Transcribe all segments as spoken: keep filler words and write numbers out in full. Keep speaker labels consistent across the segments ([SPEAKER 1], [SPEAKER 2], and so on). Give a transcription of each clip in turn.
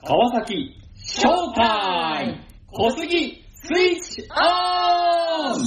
[SPEAKER 1] 川崎ショータイム小杉スイッチオン。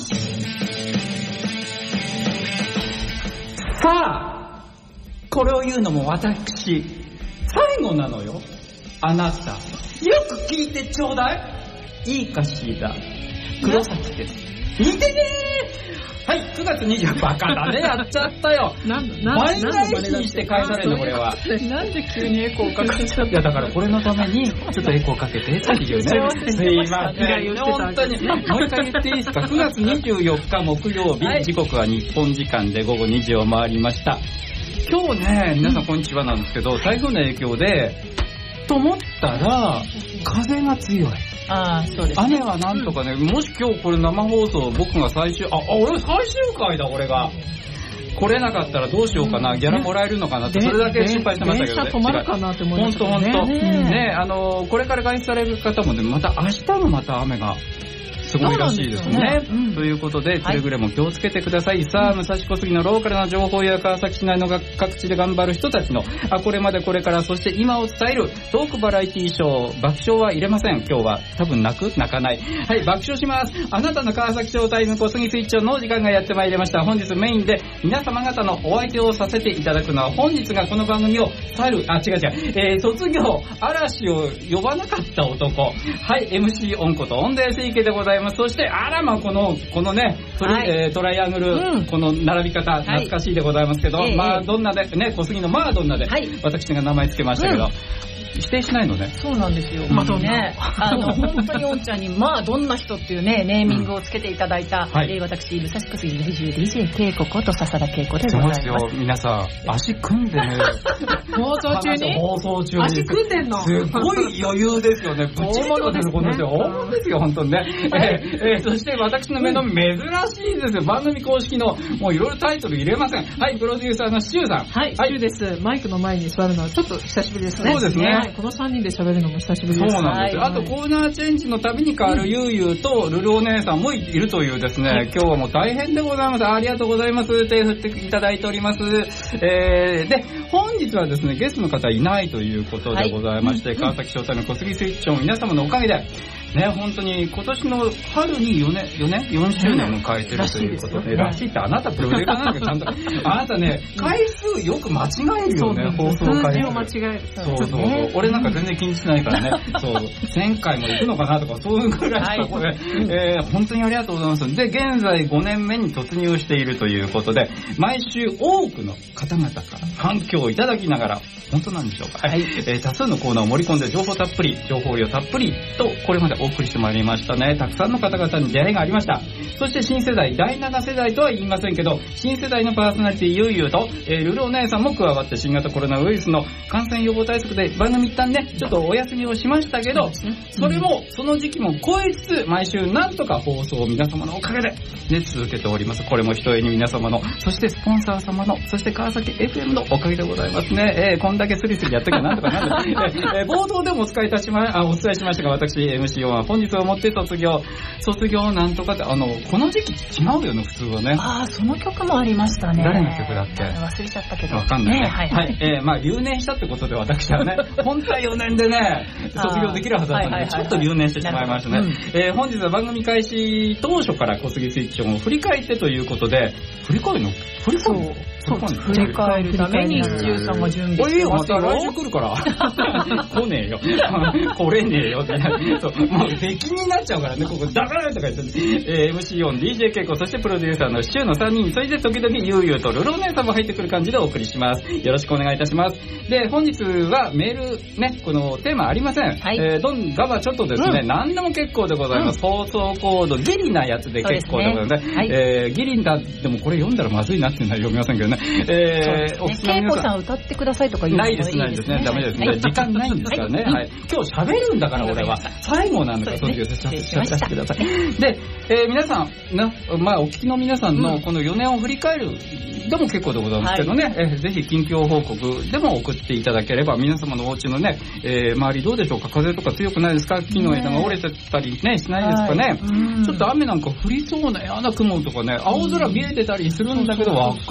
[SPEAKER 1] さあ、これを言うのも私最後なのよ。あなたよく聞いてちょうだい。いいかしら。黒崎です。見てねー。はい、くがつにじゅうよっか、バカだね、やっちゃったよ。
[SPEAKER 2] なんなん
[SPEAKER 1] 倍返しにして返されるの、これは。
[SPEAKER 2] なんで急にエコーかかっちゃった。
[SPEAKER 1] いや、だからこれのために、ちょっとエコーかけてっていうね。すいません。本当に。もう一回言っていいですか。くがつにじゅうよっか木曜日、はい、時刻は日本時間でごごにじを回りました。今日ね、皆さんこんにちはなんですけど、台風の影響で、と思ったら、風が強い。
[SPEAKER 2] ああ、そうです、ね。
[SPEAKER 1] 雨はなんとかね、うん、もし今日これ生放送、僕が最終、あ、あ、俺最終回だ、俺が。来れなかったらどうしようかな、ギャラもらえるのかなって、それだけ心配してましたけどね。
[SPEAKER 2] 電車止まるかなって思いましたね。
[SPEAKER 1] ほんとほんと。ね、あの、これから外出される方もね、また明日もまた雨が。すごいらしいですね。ね、うん、ということで、くれぐれも気をつけてください。はい、さあ、武蔵小杉のローカルな情報や川崎市内の各地で頑張る人たちの、あ、これまでこれから、そして今を伝えるトークバラエティショー、爆笑は入れません。今日は多分泣く泣かない。はい、爆笑します。あなたの川崎ショータイム小杉スイッチの時間がやってまいりました。本日メインで皆様方のお相手をさせていただくのは、本日がこの番組を去る、あ、違う違う、えー、卒業、嵐を呼ばなかった男。はい、エムシー オンことオンデースイケでございます。そして、あらま、この、このね、トライ、はい、えー、トライアングル、うん、この並び方、懐かしいでございますけど、はい、まあ、どんなで、ね、小杉のまあどんなで、はい、私が名前つけましたけど、うん、否定しないのね。
[SPEAKER 2] そうなんですよ。まあ、どんな、あの、本当におんちゃんに、まあ、どんな人っていうね、ネーミングをつけていただいた、うん、はい、えー、私、武蔵小杉在住 ディージェー 恵子こと笹田恵子でございます。
[SPEAKER 1] そうですよ、皆さん、足組んでね、
[SPEAKER 2] 放送中に
[SPEAKER 1] 放送中に。
[SPEAKER 2] 足組んでんの
[SPEAKER 1] すごい余裕ですよね。ぶっちぎってことですよ、この人。大物ですよ、本当にね。はい、えー、そして私の目の珍しいですよ。番組公式の、もういろいろタイトル入れません。はい、プロデューサーのシュウさん。
[SPEAKER 2] はい、シュウです。マイクの前に座るのはちょっと久しぶりですね。
[SPEAKER 1] そうですね。はい、
[SPEAKER 2] このさんにんで喋るのも久しぶりです。
[SPEAKER 1] そうなんですよ。あとコーナーチェンジのたびに変わるゆうゆうとルルお姉さんもいるというですね、今日はもう大変でございます。ありがとうございます。手振っていただいております。えー、で、本日はですね、ゲストの方いないということでございまして、はい、川崎商店の小杉スイッチを皆様のおかげで、ね、本当に今年の春によねん、よねん ?よん 周年を迎えてるということで、らしいってあなたプロデューサーなんだけど、ちゃんと、あなたね、回数よく間違えるよね、放送回数。
[SPEAKER 2] 数字を間違える。
[SPEAKER 1] そうそうそう。俺なんか全然気にしないからね、そう、せんかいも行くのかなとか、そういうぐらいのところで、えー、本当にありがとうございます。で、現在ごねんめに突入しているということで、毎週多くの方々から反響をいただきながら、本当なんでしょうか。はい。えー、多数のコーナーを盛り込んで情報たっぷり、情報量たっぷりと、これまでお送りしてまいりましたね。たくさんの方々に出会いがありました。そして新世代、だいなな世代とは言いませんけど、新世代のパーソナリティゆうゆうと、えー、ルルお姉さんも加わって新型コロナウイルスの感染予防対策で番組一旦ね、ちょっとお休みをしましたけど、それも、その時期も超えつつ、毎週なんとか放送を皆様のおかげで、ね、続けております。これもひとえに皆様の、そしてスポンサー様の、そして川崎 エフエム のおかげでございますね。えー、こんだけスリスリやっときゃなんとかなる。えー、冒頭でもお伝えいたしま、あ、お伝えしましたが、私 エムシー は本日をもって卒業、卒業なんとかって、あの、この時期違うよね、普通はね。
[SPEAKER 2] ああ、その曲もありましたね。
[SPEAKER 1] 誰の曲だっけ？
[SPEAKER 2] 忘れちゃったけど。
[SPEAKER 1] わかんないね。
[SPEAKER 2] ね、はい、
[SPEAKER 1] はい。えー、まあ、留年したってことで私はね、本当はよねんでね、卒業できるはずだったんで、ちょっと留年してしまいましたね。うん、えー、本日は番組開始当初から小杉スイッチを振り返ってということで、振り返るの振り返るの
[SPEAKER 2] そう、振り返るために、シチューさんが準備してますよ。
[SPEAKER 1] また来週来るから。来ねえよ。来れねえよって。そう、もう出禁になっちゃうからね、ここダメとか言って、えー、エムシー オン、ディージェー ケイコ、そしてプロデューサーのシュウのさんにん、それで時々ゆうゆうとルルお姉さんも入ってくる感じでお送りします。よろしくお願いいたします。で、本日はメール、ね、このテーマありません。はい、えー、どんがばちょっとですね、うん、何でも結構でございます。うん、放送コード、ギリなやつで結構でございますね。はい、えー、ギリだ、でもこれ読んだらまずいなっていうのは読みませんけどね。えー、お
[SPEAKER 2] 聞きの皆さん。ケイコさん歌ってくださいとか言うのもいいですね。
[SPEAKER 1] ないです、ないですね。ダメですね。はい、時間ないんですからね。はい。今日喋るんだから俺は。最後なんだから卒業させてください。で、えー、皆さん、ね、まあお聞きの皆さんのこのよねんを振り返るでも結構でございますけどね、はい、えー、ぜひ近況報告でも送っていただければ、皆様のお家のね、えー、周りどうでしょうか、風とか強くないですか、木の枝が折れてたりね、しないですかね、ちょっと雨なんか降りそうな嫌な雲とかね、青空見えてたりするんだけどわかんな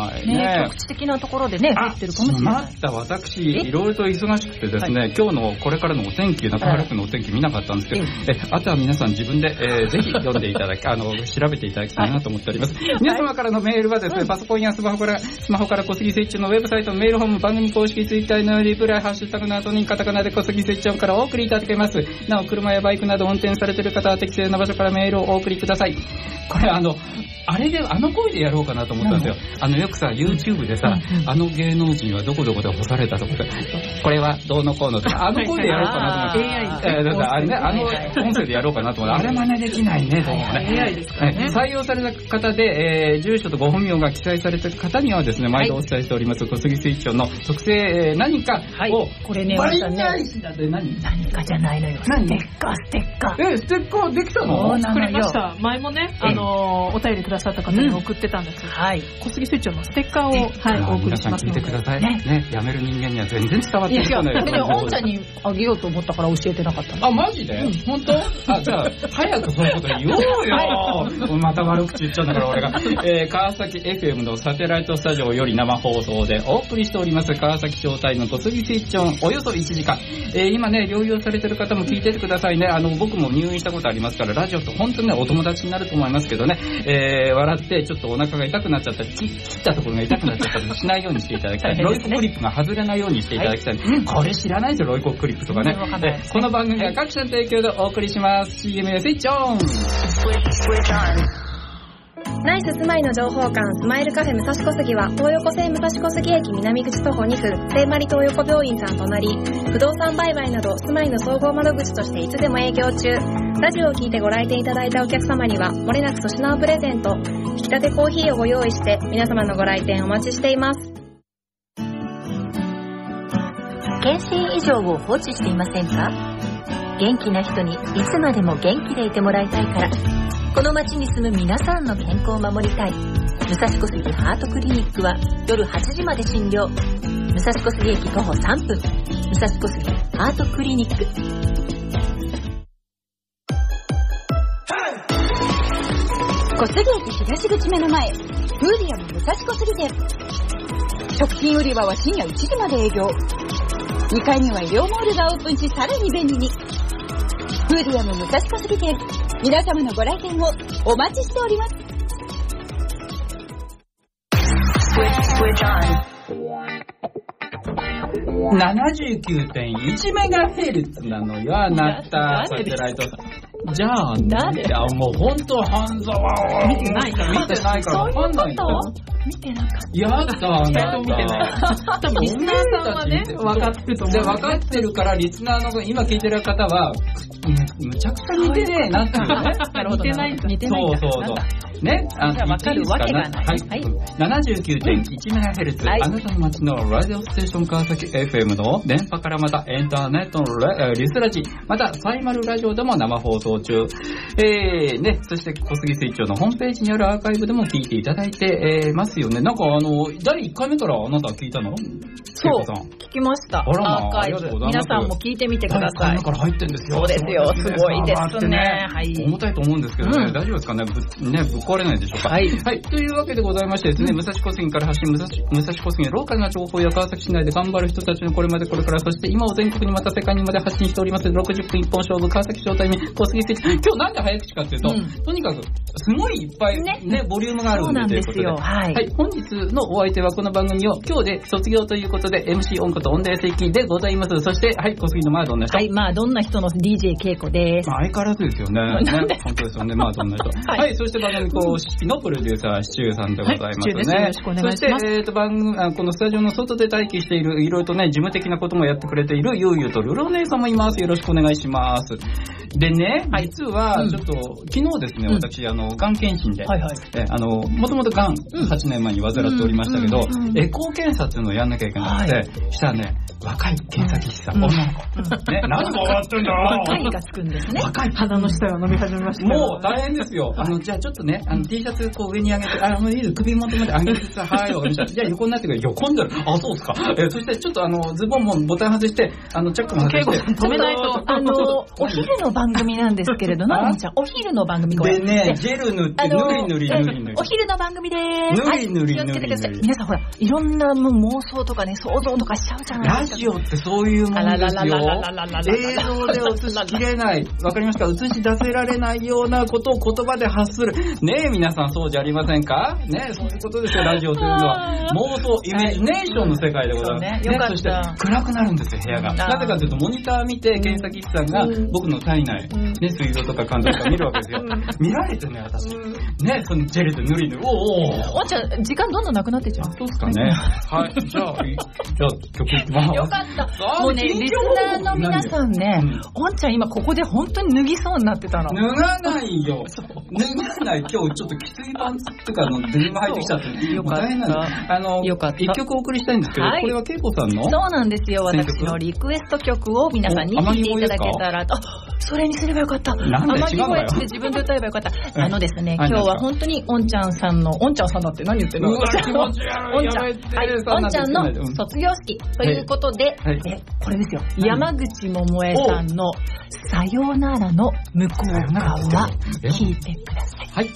[SPEAKER 1] はいね、
[SPEAKER 2] ね、局地的なところでね、降ってるかもしれない。
[SPEAKER 1] 待った、私、いろいろと忙しくてですね、はい、今日のこれからのお天気、中原区のお天気見なかったんですけど、えあとは皆さん自分で、えー、ぜひ読んでいただき、あの、調べていただきたいなと思っております。はい、皆様からのメールはですね、パソコンやスマホから、スマホから小杉スイッチのウェブサイトのメールホーム、番組公式ツイッターのリプライ、ハッシュタグの後にカタカナで小杉スイッチからお送りいただけます。なお、車やバイクなど運転されている方は適正な場所からメールをお送りください。これあの、あれで、あの声でやろうかなと思ったんですよ。あの、よくさ、YouTube でさ、あの芸能人はどこどこで干されたとか、これはどうのこうのとか、あの声でやろうかなと思って。エーアイ えー、あれね、あの音声でやろうかなと思って、あれ真似できないね、と思ってね。エーアイ ですからね。採用された方で、えー、住所とご本名が記載された方にはですね、毎度お伝えしております、小杉スイッチョンの特製、えー、何かを、はい、これね、バリ返しだって何
[SPEAKER 2] 何かじゃないのよ。ステッカー、ステッカー。
[SPEAKER 1] え、ステッカーできたの？
[SPEAKER 3] 作りました。前もね、あの、お便りくださった方に送ってたんですよ。はい。小杉スイッチョンのステッカーを、はい、お送りしますので。
[SPEAKER 1] 皆さん聞いてください。ね。ね、辞める人間には全然伝わってこない。
[SPEAKER 2] いや、でも、おんちゃんにあげようと思ったから教えてなかったの。
[SPEAKER 1] あ、マジで？本当？あ、じゃあ、早くそういうこと言おうよ。また悪口言っちゃうんだから、俺が。えー、川崎 エフエム のサテライトスタジオより生放送でお送りしております、川崎招待の小杉スイッチョン、およそいちじかん。えー、今ね、療養されてる方も聞いててくださいね。あの、僕も入院したことありますから、ラジオと本当にね、お友達になると思いますけどね、えー、笑ってちょっとお腹が痛くなっちゃったり、切ったところが痛くなっちゃったりしないようにしていただきたい。ね、ロイコクリップが外れないようにしていただきたい。はい、これ知らないですよ、ロイコクリップとかね。でこの番組は各社の提供でお送りします。シーエム やスイッチオン。
[SPEAKER 4] ナイス住まいの情報館スマイルカフェ武蔵小杉は東横線武蔵小杉駅南口徒歩にふん聖マリ東横病院さん隣、不動産売買など住まいの総合窓口としていつでも営業中。ラジオを聞いてご来店いただいたお客様にはもれなく粗品をプレゼント、引き立てコーヒーをご用意して皆様のご来店お待ちしています。
[SPEAKER 5] 検診以上を放置していませんか？元気な人にいつまでも元気でいてもらいたいから、この街に住む皆さんの健康を守りたい。武蔵小杉ハートクリニックは夜はちじまで診療。武蔵小杉駅徒歩さんぷん、武蔵小杉ハートクリニック。
[SPEAKER 6] 小杉駅東口目の前、フーディアム武蔵小杉店。食品売り場は深夜いちじまで営業。にかいには医療モールがオープンし、さらに便利に。フーディアム武蔵小杉店、皆様のご来店をお待ちしております。
[SPEAKER 1] ななじゅうきゅうてんいちメガヘルツなのよ、あなた。サテライト。じゃあ、
[SPEAKER 2] 誰？
[SPEAKER 1] いや、もうほんと半沢を。
[SPEAKER 2] 見てないから。
[SPEAKER 1] 見てないからわかんないんだよ。
[SPEAKER 2] 見てなかった。
[SPEAKER 1] やだ、あなた。
[SPEAKER 3] 見てない。多分リスナーさんはね、分かってると思う。
[SPEAKER 1] で、分かってるから、リスナーの、今聞いてる方は、むちゃくちゃ似てねえなっていうね。
[SPEAKER 2] なるほど。似てないんだ。似てないんだ。
[SPEAKER 1] そうそうそう。ね、あ
[SPEAKER 2] の、分かるわけがない。
[SPEAKER 1] はい。ななじゅうきゅうてんいちメガヘルツ、あなたの街のラジオステーション川崎 エフエム の電波からまたエンターネットのリスラジ、またサイマルラジオでも生放送中。えー、ね、そして小杉スイッチのホームページにあるアーカイブでも聞いていただいて、えー、ますよね。なんかあの、だいいっかいめからあなた聞いたの？
[SPEAKER 2] そう、聞きました。アーカイブ。皆さんも聞いてみてください。
[SPEAKER 1] だいいっかいめから入ってんですよ。
[SPEAKER 2] そうですよ、すごいですね。はい。
[SPEAKER 1] 重たいと思うんですけどね、大丈夫ですかね、ぶ、ね、ぶっ壊れないでしょうか。はい。はい。というわけでございましてですね、武蔵小杉から発信、武蔵武蔵小杉のローカルな情報や川崎市内で頑張る人たちのこれまでこれから、そして今を全国にまた世界にまで発信しておりますろくじゅっぷん一本勝負川崎招待に小杉スイッチ。今日なんで早口かっていうと、うん、とにかくすごいいっぱいね、ねボリュームがあるんで、そうなんですよ。はい。はい。本日のお相手はこの番組を今日で卒業ということで エムシー 音楽と音大正規でございます。そしてはい、小杉のまあどんな人。
[SPEAKER 2] はい、まあどんな人の ディージェー 恵子です。
[SPEAKER 1] まあ相変わらずですよね。ね、本当ですよね。まあどんな人。はい、はい、そして番組公式のプロデューサーシチューさんでございますね。はい、
[SPEAKER 2] よろしくお願いします。
[SPEAKER 1] そしてえっ、ー、と番組あこのスタジオの外で待機しているいろいろとね事務的なこともやってくれているゆうゆうとルルお姉さんもいます。よろしくお願いします。でね、はい、実はちょっと、うん、昨日ですね、私あのがん検診で、はいはい、えあのもともとがんはちねんまえに患っておりましたけど、うんうんうんうん、エコー検査っていうのをやんなきゃいけなくて、はい、したらね若い検査技師さん、女の子。ね、何も笑ってんだろ
[SPEAKER 2] 若いがつくんですね。
[SPEAKER 1] 若い。
[SPEAKER 3] 鼻の下を飲み始めました。
[SPEAKER 1] もう大変ですよ。あの、じゃあちょっとね、あの T シャツこう上に上げて、あの、いいです、首元まで上げてさ、はい、わかりました。じゃあ横になってくれ。横になる。あ、そうですか。えー、そしてちょっとあの、ズボンもボタン外して、あの、チャックも外して。
[SPEAKER 2] 止めないと。あの、お昼の番組なんですけれど、ななみちゃん、お昼の番組これ。
[SPEAKER 1] でね、ジェル塗って、塗り塗り塗り塗り。
[SPEAKER 2] お昼の番組でーす。
[SPEAKER 1] 塗り塗り塗り塗り。
[SPEAKER 2] 皆さんほら、いろんな妄想とかね、想像とかしちゃうじゃないですか。
[SPEAKER 1] ラジオってそういうもんですよ。映像で映しきれない。わかりますか？映し出せられないようなことを言葉で発する。ねえ、皆さんそうじゃありませんか？ねえ、そういうことですよ、ラジオというのは。妄想、イメージネーションの世界でございます。ね、そして暗くなるんですよ、部屋が。なぜかというと、モニター見て、検査技師さんが僕の体内、ね、水道とか肝臓とか見るわけですよ。見られてね、私。ね、そのジェルで塗り塗り。おお。
[SPEAKER 2] おんちゃん、時間どんどんなくなってっちゃう。
[SPEAKER 1] そうですかね。はい。じゃあ、じゃあ、曲いきます。
[SPEAKER 2] よかった。もうね、リスナーの皆さんね、おんちゃん今ここで本当に脱ぎそうになってたの。
[SPEAKER 1] 脱がないよ。脱がない。今日ちょっときついパンツとかのデニム入ってきちゃって。
[SPEAKER 2] よかった。
[SPEAKER 1] あの、一曲お送りしたいんですけど、これは恵子さんの？
[SPEAKER 2] そうなんですよ。私のリクエスト曲を皆さんに聴いていただけたらと。あ、それにすればよかった。
[SPEAKER 1] なんで違うのよ。
[SPEAKER 2] 天城越えって自分で歌えばよかった。あのですね、今日は本当におんちゃんさんの、おんちゃんさんだって何言ってるの？
[SPEAKER 1] うわ、気持ち悪い。
[SPEAKER 2] おんちゃん、はい、おんちゃんの卒業式ということで、え、これですよ。山口百恵さんのさよならの向こう側、聞いてください。
[SPEAKER 1] はい。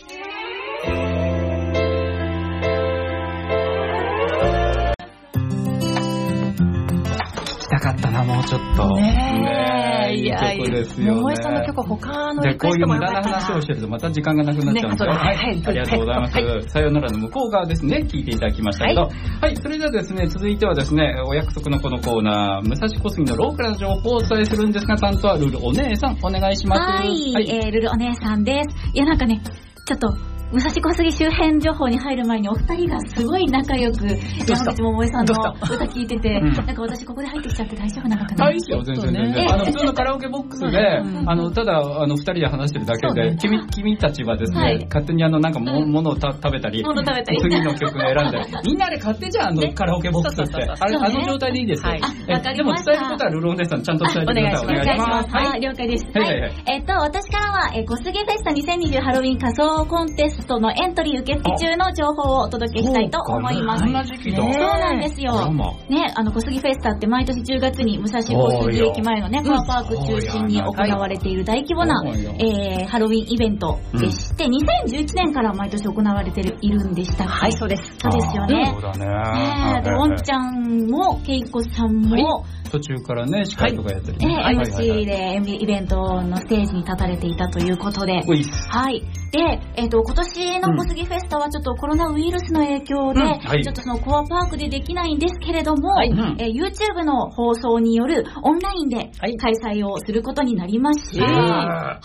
[SPEAKER 1] 聞きたかったな、もうちょっと。
[SPEAKER 2] ねえ、いや
[SPEAKER 1] いい曲ですよね。
[SPEAKER 2] 百恵さんの曲は他の
[SPEAKER 1] で、
[SPEAKER 2] リクエストもよかったな。
[SPEAKER 1] こういう無駄な話をしてるとまた時間がなくなっちゃうんで、
[SPEAKER 2] ね、
[SPEAKER 1] はい、
[SPEAKER 2] はい、
[SPEAKER 1] ありがとうございます。はい、さよならの向こう側ですね、聞いていただきましたけど、はい、はい、それではですね、続いてはですね、お約束のこのコーナー、武蔵小杉のローカルな情報をお伝えするんですが、担当はルルお姉さん、お願いします。
[SPEAKER 7] はい、はい、えー、ルルお姉さんです。いや、なんかね、ちょっと、武蔵小杉周辺情報に入る前にお二人がすごい仲良く山口百恵さんの歌聞いてて、うん、なんか私ここで入ってきちゃって大丈夫なのかな。
[SPEAKER 1] はい、全然全然。あの普通のカラオケボックスで、あのただあの二人で話してるだけで、ね、君君たちはですね、はい、勝手にあのなんかも物をた食べたり、
[SPEAKER 7] 物食べたり、
[SPEAKER 1] 次の曲を選んだり、みんなで勝手じゃんあのカラオケボックスって、あれあの状態でいいですよ。でも伝えることはルルお姉さんちゃんと伝えてください。お願いします。
[SPEAKER 7] はい、了解です。はい。えっと私からは小杉フェスタにせんにじゅうハロウィン仮装コンテストのエントリー受付中の情報をお届けしたいと思います。
[SPEAKER 1] そんな時期だ。
[SPEAKER 7] そうなんですよ。ね、あの小杉フェスタって毎年じゅうがつに武蔵小杉駅前のねカーパーク中心に行われている大規模な、えー、ハロウィンイベントでして、うん、にせんじゅういちねんから毎年行われているんでしたっけ？
[SPEAKER 2] はい、そうです。
[SPEAKER 7] そうですよね。
[SPEAKER 1] そうだね。
[SPEAKER 7] ねで、おんちゃんもけいこさんも、はい、
[SPEAKER 1] 途中からね、司会とかやったり、
[SPEAKER 7] ね、はい、エムシー でイベントのステージに立たれていたということで、はい。で、えっと、今年の小杉フェスタはちょっとコロナウイルスの影響で、うんはい、ちょっとそのコアパークでできないんですけれども、はいえー、YouTube の放送によるオンラインで開催をすることになりまして、はい。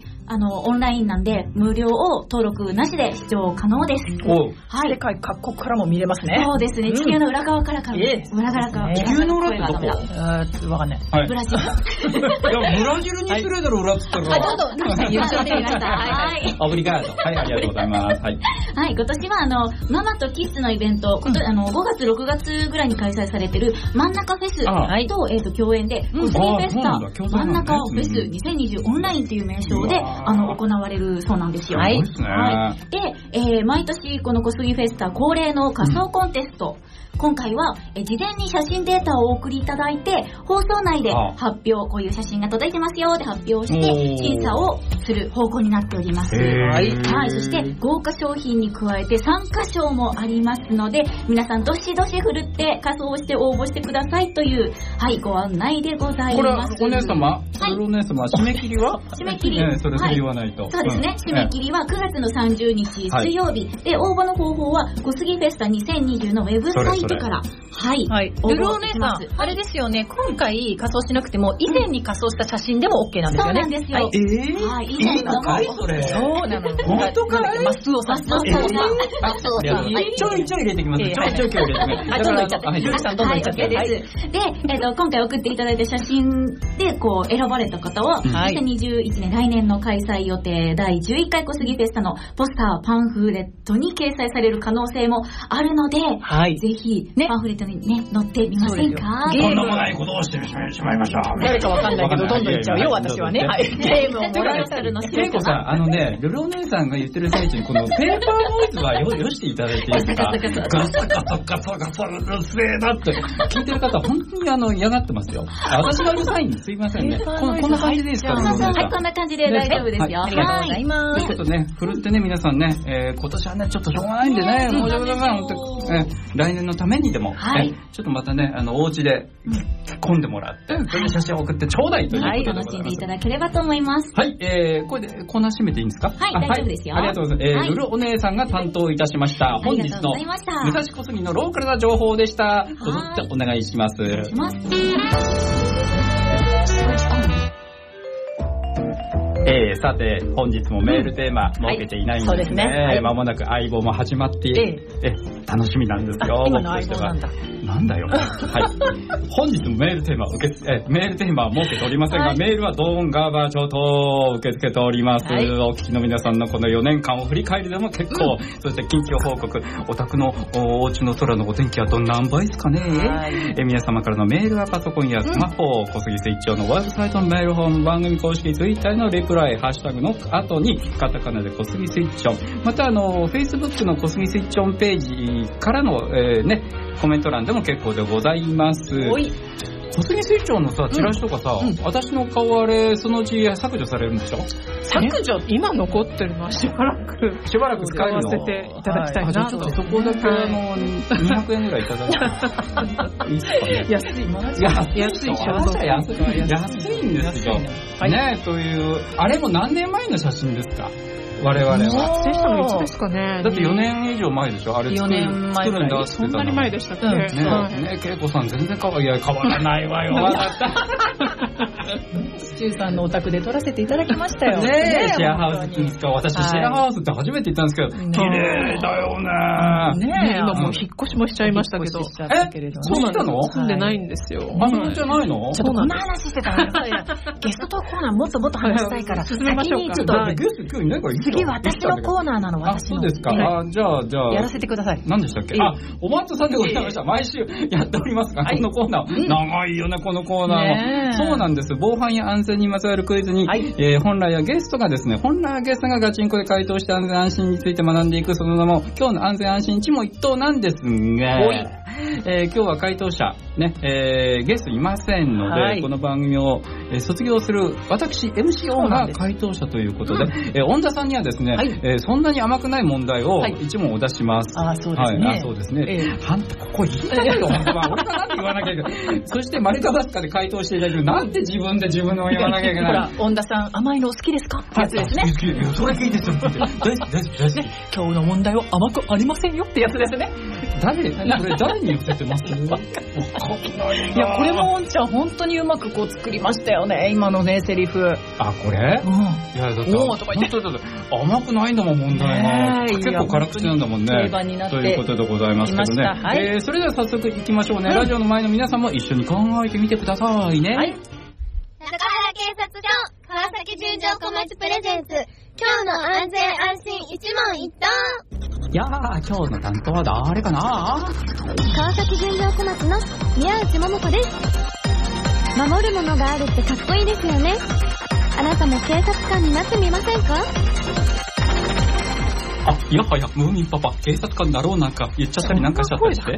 [SPEAKER 7] あの、オンラインなんで、無料を登録なしで視聴可能です。
[SPEAKER 2] はい。世界各国からも見れますね。
[SPEAKER 7] そうですね。地球の裏側からから、裏側から。
[SPEAKER 1] 地球の裏ってどこ？
[SPEAKER 2] あー、わかんない。
[SPEAKER 7] ブラジル。い
[SPEAKER 1] や、ブラジルに失礼だろ、裏って言ったら。
[SPEAKER 7] あ、どうぞ、どうぞ、よろしくお願いします。はい。
[SPEAKER 1] オブリガード。はい、ありがとうございます。はい。
[SPEAKER 7] はい、今年はあの、ママとキッズのイベント、あの、ごがつ、ろくがつぐらいに開催されてる真ん中フェスと、えっと、共演で、小杉フェスタ、真ん中フェスにせんにじゅうオンラインっていう名称で、あの、行われるそうなんですよ。
[SPEAKER 1] はい。
[SPEAKER 7] はい。で、えー、毎年この小杉フェスタ恒例の仮装コンテスト、うん、今回はえ事前に写真データをお送りいただいて放送内で発表、こういう写真が届いてますよって発表して審査をする方向になっております。はい。はい。そして豪華商品に加えて参加賞もありますので、皆さんどしどし振るって仮装して応募してくださいというはいご案内でございます。
[SPEAKER 1] これお姉様、はい、お姉様締め切りは？
[SPEAKER 7] 締め切り、
[SPEAKER 1] ね、それ言わないと。
[SPEAKER 7] はい、そうですね。締め切りはくがつのさんじゅうにち水曜日、はい、で応募の方法は小杉フェスタにせんにじゅうのウェブサイトからはい、はい、
[SPEAKER 2] ルルお姉さん、あれですよね、今回仮装しなくても以前に仮装した写真でも OK なんですよね。
[SPEAKER 7] そうなんですよ。
[SPEAKER 1] はい、えー、はい、以前のかいそれ。
[SPEAKER 2] そうなの。
[SPEAKER 1] 本当かい？
[SPEAKER 2] マスオさん。マスオさん。
[SPEAKER 1] マスオさん。ちょいちょい入れてきます。ちょいちょい入れてきます。
[SPEAKER 2] あ、どんどんいっちゃって。皆さんどんどんいっちゃって。
[SPEAKER 7] はい、で、えっと、今回送っていただいた写真でこう選ばれた方は、にせんにじゅういちねん来年の開催予定だいじゅういっかい小杉フェスタのポスター、パンフレットに掲載される可能性もあるので、はい、ぜひひ、パンフレットにね、載ってみませんか？
[SPEAKER 1] とんでもないことをしてしまいました。
[SPEAKER 2] 誰かわかんないけど、どんどん言っちゃうよ、私はね。はい。ゲームをもらえるの
[SPEAKER 1] けいこさん、あのね、ルルお姉さんが言ってる最中に、このペーパーボーイズはよ、よしていただいていいですか？ガサガサガサガサうるせえなって、聞いてる方、本当にあの、嫌がってますよ。私がうるさいんです。すいませんね。こんな感じでいいですか？
[SPEAKER 7] はい、こんな感じで大丈夫ですよ。
[SPEAKER 2] ありがとうございます。
[SPEAKER 1] ちょっとね、ふるってね、皆さんね、えー、今年はね、ちょっとしょうがないんでね、申し訳ございません。本当に、えー、来年のためにでも、はい、ちょっとまたね、あの、お家で着込んでもらって、それで写真を送ってちょうだいということでございます。
[SPEAKER 7] はい、楽しんでいただければと思います。
[SPEAKER 1] はい、えー、これでコーナー締めていいんですか？
[SPEAKER 7] はい、大丈夫ですよ。
[SPEAKER 1] ありがとうございます。えー、ルルお姉さんが担当いたしました。本日の武蔵小杉のローカルな情報でした。どうぞお願いします。お願いします。えー、さて本日もメールテーマ設けていないんですね。はい、そうですね。はい、間もなく相棒も始まって、えー、え楽しみなんですよ。
[SPEAKER 2] 今の相棒なんだ。
[SPEAKER 1] なんだよ。はい。本日もメールテーマ受けえメールテーマは設けておりませんが、はい、メールはドーンガーバー長と受け付けております。はい、お聞きの皆さんのこのよねんかんを振り返りでも結構、うん、そして近況報告、お宅のお家の空のお天気はどんな何倍ですかね。はい、え皆様からのメールはパソコンやスマホ、うん、小杉スイッチ用のウェブサイトのメールフォーム、番組公式ツイッターのリプライ、ハッシュタグの後にカタカナで小杉スイッチオン、またあの Facebook の小杉スイッチオンページからの、えー、ねコメント欄でも結構でございます。小杉スイッチオンのさチラシとかさ、うんうん、私の顔あれそのうち削除されるんでしょ？
[SPEAKER 3] 削除今残ってるのはしばらく
[SPEAKER 1] しばらく使えるの
[SPEAKER 3] 使わせていただきたいなと、
[SPEAKER 1] はい、ちょっとそこだけあのにひゃくえんぐらいいただいていいですかね。
[SPEAKER 3] 安いマジ
[SPEAKER 1] 安い
[SPEAKER 3] 安い
[SPEAKER 1] 安い安いんですよ、はい、ねというあれも何年前の写真ですか？我々は
[SPEAKER 3] 撮影したのいつですかね。
[SPEAKER 1] だってよねん以上前でしょあれ作るんだって言ってたの。
[SPEAKER 3] そんなに前でしたっけ？
[SPEAKER 1] ねえ、ね恵子さん全然変わいや変わらないわよ。
[SPEAKER 2] シチューさんのお宅で撮らせていただきましたよ。
[SPEAKER 1] ねえシェアハウスって言うんですか？私シェアハウスって初めて言ったんですけど、綺麗だよね。
[SPEAKER 3] ねえ今もう引っ越しもしちゃいましたけど。
[SPEAKER 1] えそうしたの？
[SPEAKER 3] 住んでないんですよ。
[SPEAKER 1] あのじゃないの？
[SPEAKER 2] ちょっとこんな話してたらゲストトークコーナーもっともっと話したいから
[SPEAKER 3] 進めましょうか。
[SPEAKER 1] ちょっとゲスト今日いないから
[SPEAKER 2] 次私のコーナーなの。私の
[SPEAKER 1] あそうですか。あじゃあじゃあ
[SPEAKER 2] やらせてください。
[SPEAKER 1] 何でしたっけ？あおまっとさんでございました。毎週やっておりますがこのコーナー長いよねこのコーナーも。そうなんです。防犯や安全にまつわるクイズに本来はゲストがですね本来はゲストがガチンコで回答して安全安心について学んでいくその名も今日の安全安心一問一答なんですが。えー、今日は回答者、ねえー、ゲストいませんので、はい、この番組を、えー、卒業する私 エムシーオー が回答者ということで、うんえー、恩田さんにはですね、はいえー、そんなに甘くない問題を一問お出します。
[SPEAKER 2] はい、あそうですね。
[SPEAKER 1] はい、あそうですね。えー、あんたここいいんだよ。俺がなんて言わなきゃいけない。そしてマリカダスカで回答していただくなんて自分で自分の言わなきゃいけない。ほ
[SPEAKER 2] ら恩田さん甘いのお好きですかってやつですね。
[SPEAKER 1] 好きですそれいいですよ。大好き大好き大好き。
[SPEAKER 2] 今日の問題は甘くありませんよってやつですね。
[SPEAKER 1] 誰これ誰に寄せてます？い
[SPEAKER 2] やこれもおんちゃん本当にうまくこう作りましたよね今のねセリフ。
[SPEAKER 1] あこれ？うん。いやだっておーとか言って甘くないんだもん問題が、ね、結構辛口なんだもんね。
[SPEAKER 2] 定番になって
[SPEAKER 1] ということでございますけどね。はい、えー、それでは早速いきましょうね、うん。ラジオの前の皆さんも一緒に考えてみてくださいね。はい。
[SPEAKER 8] 中原警察署川崎純情小町プレゼンツ今日の安全安心一問一答。
[SPEAKER 1] いやー今日の担当は誰かな？
[SPEAKER 8] 川崎純情小町の宮内桃子です。守るものがあるってかっこいいですよね。あなたも警察官になってみませんか？
[SPEAKER 1] あ、いやはや、ムーミンパパ、警察官だろうなんか言っちゃったりなんかしちゃったりして。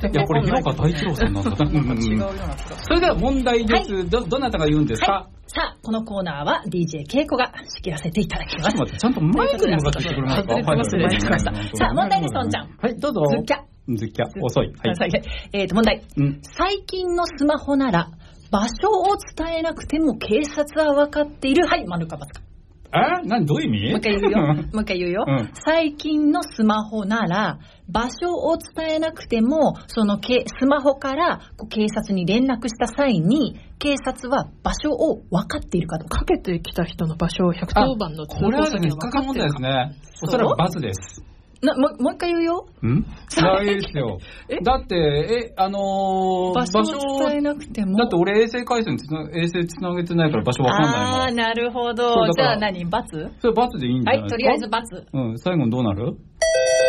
[SPEAKER 1] いや、これ、広川大二郎さんなんだな。うんうん、それでは問題です、はい。ど、どなたが言うんですか？はい、
[SPEAKER 2] さあ、このコーナーは ディージェー ケイコが仕切らせていただきます。
[SPEAKER 1] ちょっと待って、ちゃんとマイクに向かってきてくれますか？はい、はい、
[SPEAKER 2] さあ、問題です、おんちゃん。
[SPEAKER 1] はい、どうぞ。
[SPEAKER 2] ズッキャ。
[SPEAKER 1] ズッキャ、遅い。
[SPEAKER 2] はい。えーと、問題、うん。最近のスマホなら、場所を伝えなくても警察は分かっている。はい、丸か×か。
[SPEAKER 1] え何どういう意味？
[SPEAKER 2] もう一回言うよ。もう一回言うよ、うん。最近のスマホなら場所を伝えなくてもそのけスマホからこう警察に連絡した際に警察は場所を分かっているかどうか。
[SPEAKER 3] かけてきた人の場所をひゃくとおばんの通報先に分かっているか。これは引っかか問題です
[SPEAKER 1] ね。おそらく×です。
[SPEAKER 2] なも, もう一回言うよ。
[SPEAKER 1] ん？ないですよ。だってえあのー、
[SPEAKER 2] 場所を伝えなくても
[SPEAKER 1] だって俺衛星回線つな衛星つなげてないから場所わかんないもん。
[SPEAKER 2] ああなるほど。じゃあ何×？
[SPEAKER 1] それ×でいいんじゃないですか。
[SPEAKER 2] はいとりあえず×。
[SPEAKER 1] うん最後どうなる？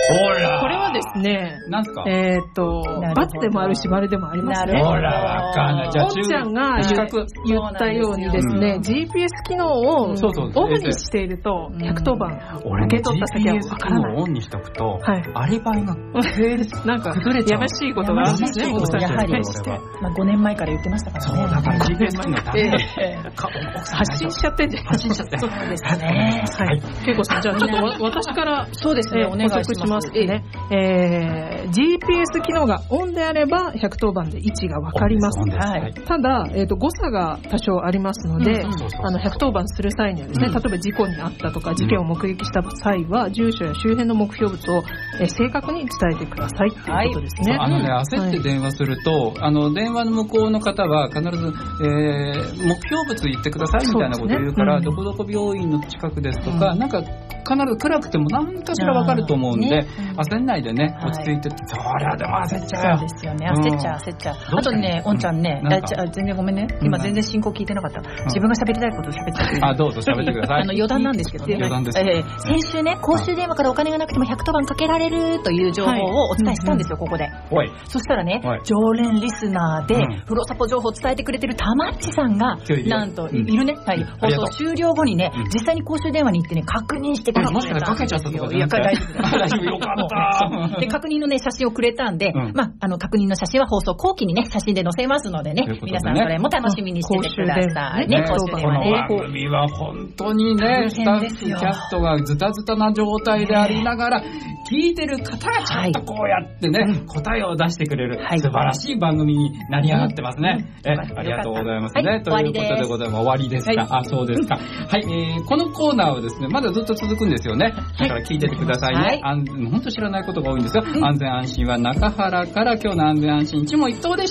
[SPEAKER 1] ほら
[SPEAKER 3] これはですね、
[SPEAKER 1] なんすか
[SPEAKER 3] えっと、×でもあるし、丸でもありますね。
[SPEAKER 1] ほら、わかんない。じゃあ、
[SPEAKER 3] おっちゃんが言ったようにですね、ジーピーエス 機能をオフにしていると、ひゃくとおばん受け取った先はわからない。
[SPEAKER 1] ジーピーエス 機能をオンにしとくと、
[SPEAKER 3] はい、
[SPEAKER 1] アリバイが
[SPEAKER 3] なんか、やましいことがあるんですね、
[SPEAKER 2] やはり、まあ、ごねんまえから言ってましたからね。
[SPEAKER 1] そう、だから ジーピーエス 機能ダメ
[SPEAKER 3] 発信しちゃってんじゃん。
[SPEAKER 1] 発信しちゃって。
[SPEAKER 2] そうですね。
[SPEAKER 3] はい。けいこさん、じゃあちょっと私から、
[SPEAKER 2] そうですね、お願いします
[SPEAKER 3] ね。えー、ジーピーエス 機能がオンであれば、ひゃくとおばんで位置がわかります。はい。ただ、えっと、誤差が多少ありますので、あの、ひゃくとおばんする際にはですね、例えば事故に遭ったとか、事件を目撃した際は、住所や周辺の目標物を正確に伝えてくださいということですね。
[SPEAKER 1] あのね、焦って電話すると、あの、電話の向こうの方は必ず、えー、目標物言ってくださいみたいなことを言うから、どこどこ病院の近くですとか、なんか、必ず暗くても何かしらわかると思うんで、焦んないでね、落ち着いてって、そりゃでも焦っちゃうよ。
[SPEAKER 2] そうですよね、焦っちゃう、焦っちゃう。あとね、おんちゃんね、全然ごめんね、今全然進行聞いてなかった。自分が喋りたいことを喋ってくれる。
[SPEAKER 1] あ、どうぞ喋ってください。
[SPEAKER 2] あの、余談なんですけどね。
[SPEAKER 1] 余談です。
[SPEAKER 2] 先週ね、公衆電話からお金がなくてもひゃくとおばんかけられるという情報をお伝えしたんですよ、ここで。そしたらね、常連リスナーで、フロサポ情報を伝えてくれてるたまっちさんが、なんと、いるね。はい。放送終了後にね、実際に公衆電話に行ってね、確認してくれた。
[SPEAKER 1] もしかしたらかけちゃったとか
[SPEAKER 2] いや、大丈夫だ。
[SPEAKER 1] 大丈夫、よかった。
[SPEAKER 2] で、確認のね、写真をくれたんで、まあ、あの、確認の写真は放送後期にね、写真で載せますのでね、皆さんそれも楽しみにしててくださいね。
[SPEAKER 1] 公衆電話ね。この番組は本当にね、スタッフ、キャストがズタズタな状態でありながら、聞いてる方がちょっとこうやってね、答えを出してくれる、素晴らしい番組になり上がってますね。え、ありがとうございますね。ということでございます。終わりですか。あ、そうですか。はい、えー、このコーナーはですね、まだずっと続くんですよね。だから聞いててくださいね。本当知らないことが多いんですよ。安全安心は中原から今日の安全安心一問一答でした。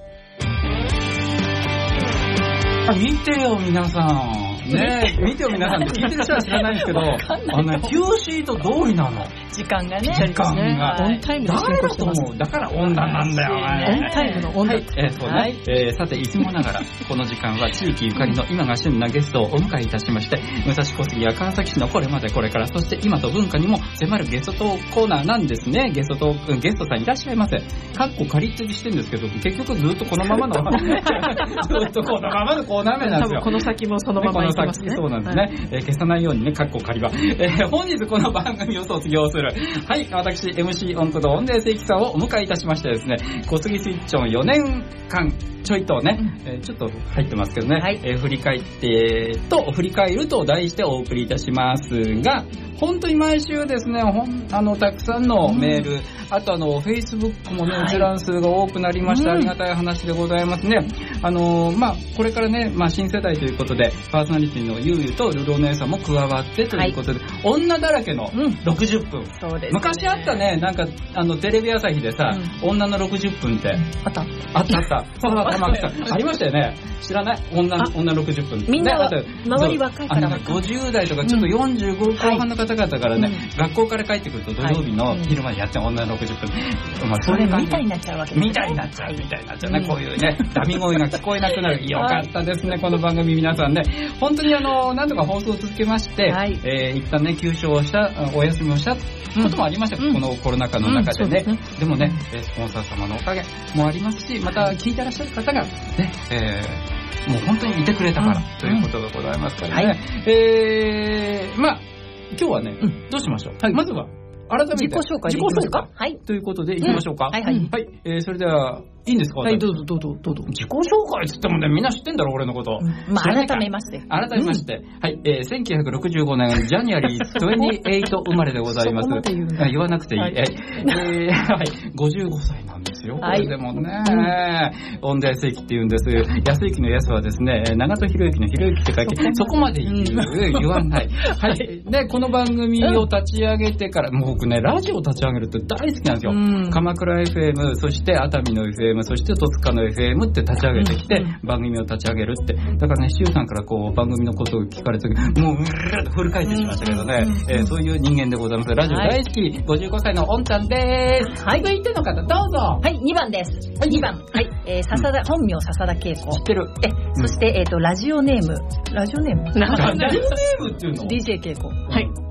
[SPEAKER 1] あ、見てよ皆さん。ねえ、見てよ皆さんって聞いてる人は知らないんですけど、あの、Q シート通りなの。
[SPEAKER 2] 時間がね。
[SPEAKER 1] 時間が。
[SPEAKER 3] オンタイムで進行してます。
[SPEAKER 1] だから温暖なんだよね。
[SPEAKER 3] オンタイムの温暖。
[SPEAKER 1] えー、そうね。えー、さて、いつもながら、この時間は地域ゆかりの今が旬なゲストをお迎えいたしまして、武蔵小杉や川崎市のこれまでこれから、そして今と文化にも迫るゲストトークコーナーなんですね。ゲストトーク、ゲストさんいらっしゃいませ。かっこ仮ってしてるんですけど、結局ずっとこのままの、ずっとこのままのコーナー名なんですよ。
[SPEAKER 3] この先もそのままいきますね。
[SPEAKER 1] そうなんですね。えー、消さないようにね、かっこ仮は。えー、本日この番組を卒業する。はい、私、エムシー 音楽堂音声正規さんをお迎えいたしましてですね、小杉スイッチョンよねんかんちょいとね、うんえー、ちょっと入ってますけどね、はい、えー、振り返ってと、振り返ると題してお送りいたしますが、本当に毎週ですね、ほんあのたくさんのメール、うん、あとあのフェイスブックもね、閲覧数が多くなりまして、はい、ありがたい話でございますね。あのまあこれからね、まあ新世代ということでパーソナリティのゆうゆとルロお姉さんも加わってということで、はい、女だらけのろくじゅっぷん。うん、そうですね、昔あったね、なんかあのテレビ朝日でさ、うん、女のろくじゅっぷんって、
[SPEAKER 2] あった
[SPEAKER 1] あったあった。そうだ玉木さんありましたよね。知らない？女女ろくじゅっぷん。
[SPEAKER 2] みんなは、ね、周り若いから
[SPEAKER 1] ね、ごじゅう代とかちょっとよんじゅうご後半の方々からね、はい、学校から帰ってくると土曜日の昼間にやって女のろくじゅっぷん。
[SPEAKER 2] まあそれみたいになっちゃうわけですね。
[SPEAKER 1] みたいになっちゃうみたいになっちゃうね。こういうね、ダミ声が聞こえなくなる。よかったですね、この番組皆さんね。本当にあの何とか放送を続けまして、はい、えー、一旦ね休賞をしたお休みをしたこともありました、うん、このコロナ禍の中でね、うんうん、で, ねでもね、スポンサー様のおかげもありますし、また聞いてらっしゃる方がね、えー、もう本当にいてくれたから、うん、ということでございますからね、はい、えー、まあ今日はね、うん、どうしましょう、はい、まずは改めて
[SPEAKER 2] 自己紹介でいきますか。
[SPEAKER 1] はい。ということでいきましょうか。うん、はいはい。はい。えー、それでは、いいんですか？
[SPEAKER 2] はい、どうぞどうぞどうぞ。
[SPEAKER 1] 自己紹介って言ってもね、みんな知ってんだろ、俺のこと。うん、
[SPEAKER 2] まあ、改めまして。
[SPEAKER 1] 改めまして。うん、はい。えー、せんきゅうひゃくろくじゅうごねん、ジャニュアリーにじゅうはち生まれでございます。
[SPEAKER 2] そこまで言うん
[SPEAKER 1] だ。言わなくていい。はい、えー、はい。ごじゅうごさいなんですよ。はい。でもね、音大世紀って言うんです。安行の安はですね、長門博之の博之って書いて、そこまで言う、言わない。はい。で、この番組を立ち上げてから、もう僕ね、ラジオ立ち上げるって大好きなんですよ。鎌倉 エフエム、そして熱海の エフエム、そして戸塚の エフエム って立ち上げてきて、うん、番組を立ち上げるって。だからね、シュウさんからこう番組のことを聞かれた時、もううーっとフル回転しましたけどね、うん、えー、そういう人間でございます。ラジオ大好き、はい、ごじゅうごさいのおんちゃんでーす。はい、続いての方どうぞ。
[SPEAKER 2] はい、にばんです。はい、にばん。はい、えー、笹田、うん、本名笹田恵子。
[SPEAKER 1] 知ってる。
[SPEAKER 2] え、そして、えっ、ー、と、ラジオネーム。ラジオネーム
[SPEAKER 1] ラジオネームっていうの？
[SPEAKER 2] ディージェー 恵子。
[SPEAKER 1] はい。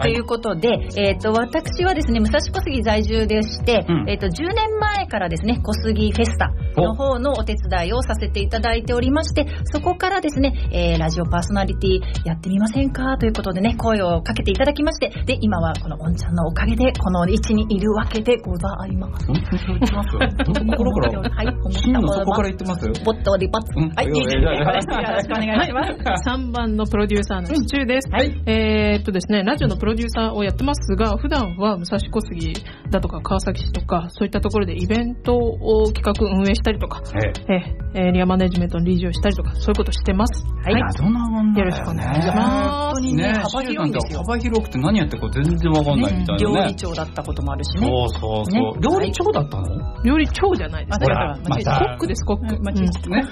[SPEAKER 2] ということで、えっと、私はですね、武蔵小杉在住でして、うん、えっと、じゅうねんまえからですね、小杉フェスタの方のお手伝いをさせていただいておりまして、そこからですね、えー、ラジオパーソナリティやってみませんかということでね、声をかけていただきまして、で、今はこのおんちゃんのおかげで、この位置にいるわけでございます。
[SPEAKER 1] 本当に言ってますどの心からはい、真の底から言ってます
[SPEAKER 2] ボットリパッツ、うん、はい、よろしくお願いします
[SPEAKER 3] さんばんのプロデューサーのシチューです、うん、はい、えー、っとですね、ラジオのプロデューサーをやってますが、普段は武蔵小杉だとか川崎市とかそういったところでイベントを企画運営したりとか、ええエリアマネジメントの理事をしたりとか、そういうことしてます。
[SPEAKER 1] はい、謎なもんだよね。
[SPEAKER 3] よろしくお願いします。
[SPEAKER 2] 本当にね、幅広いんですよ。
[SPEAKER 1] 幅広くて何やってるか全然わかんないみたいなね。
[SPEAKER 2] 料理長だったこともあるしね。
[SPEAKER 1] そうそうそう。料理長だったの？
[SPEAKER 3] 料理長じゃないです。
[SPEAKER 2] ほら、
[SPEAKER 3] コックです、コック。
[SPEAKER 2] 間違えた
[SPEAKER 1] ね。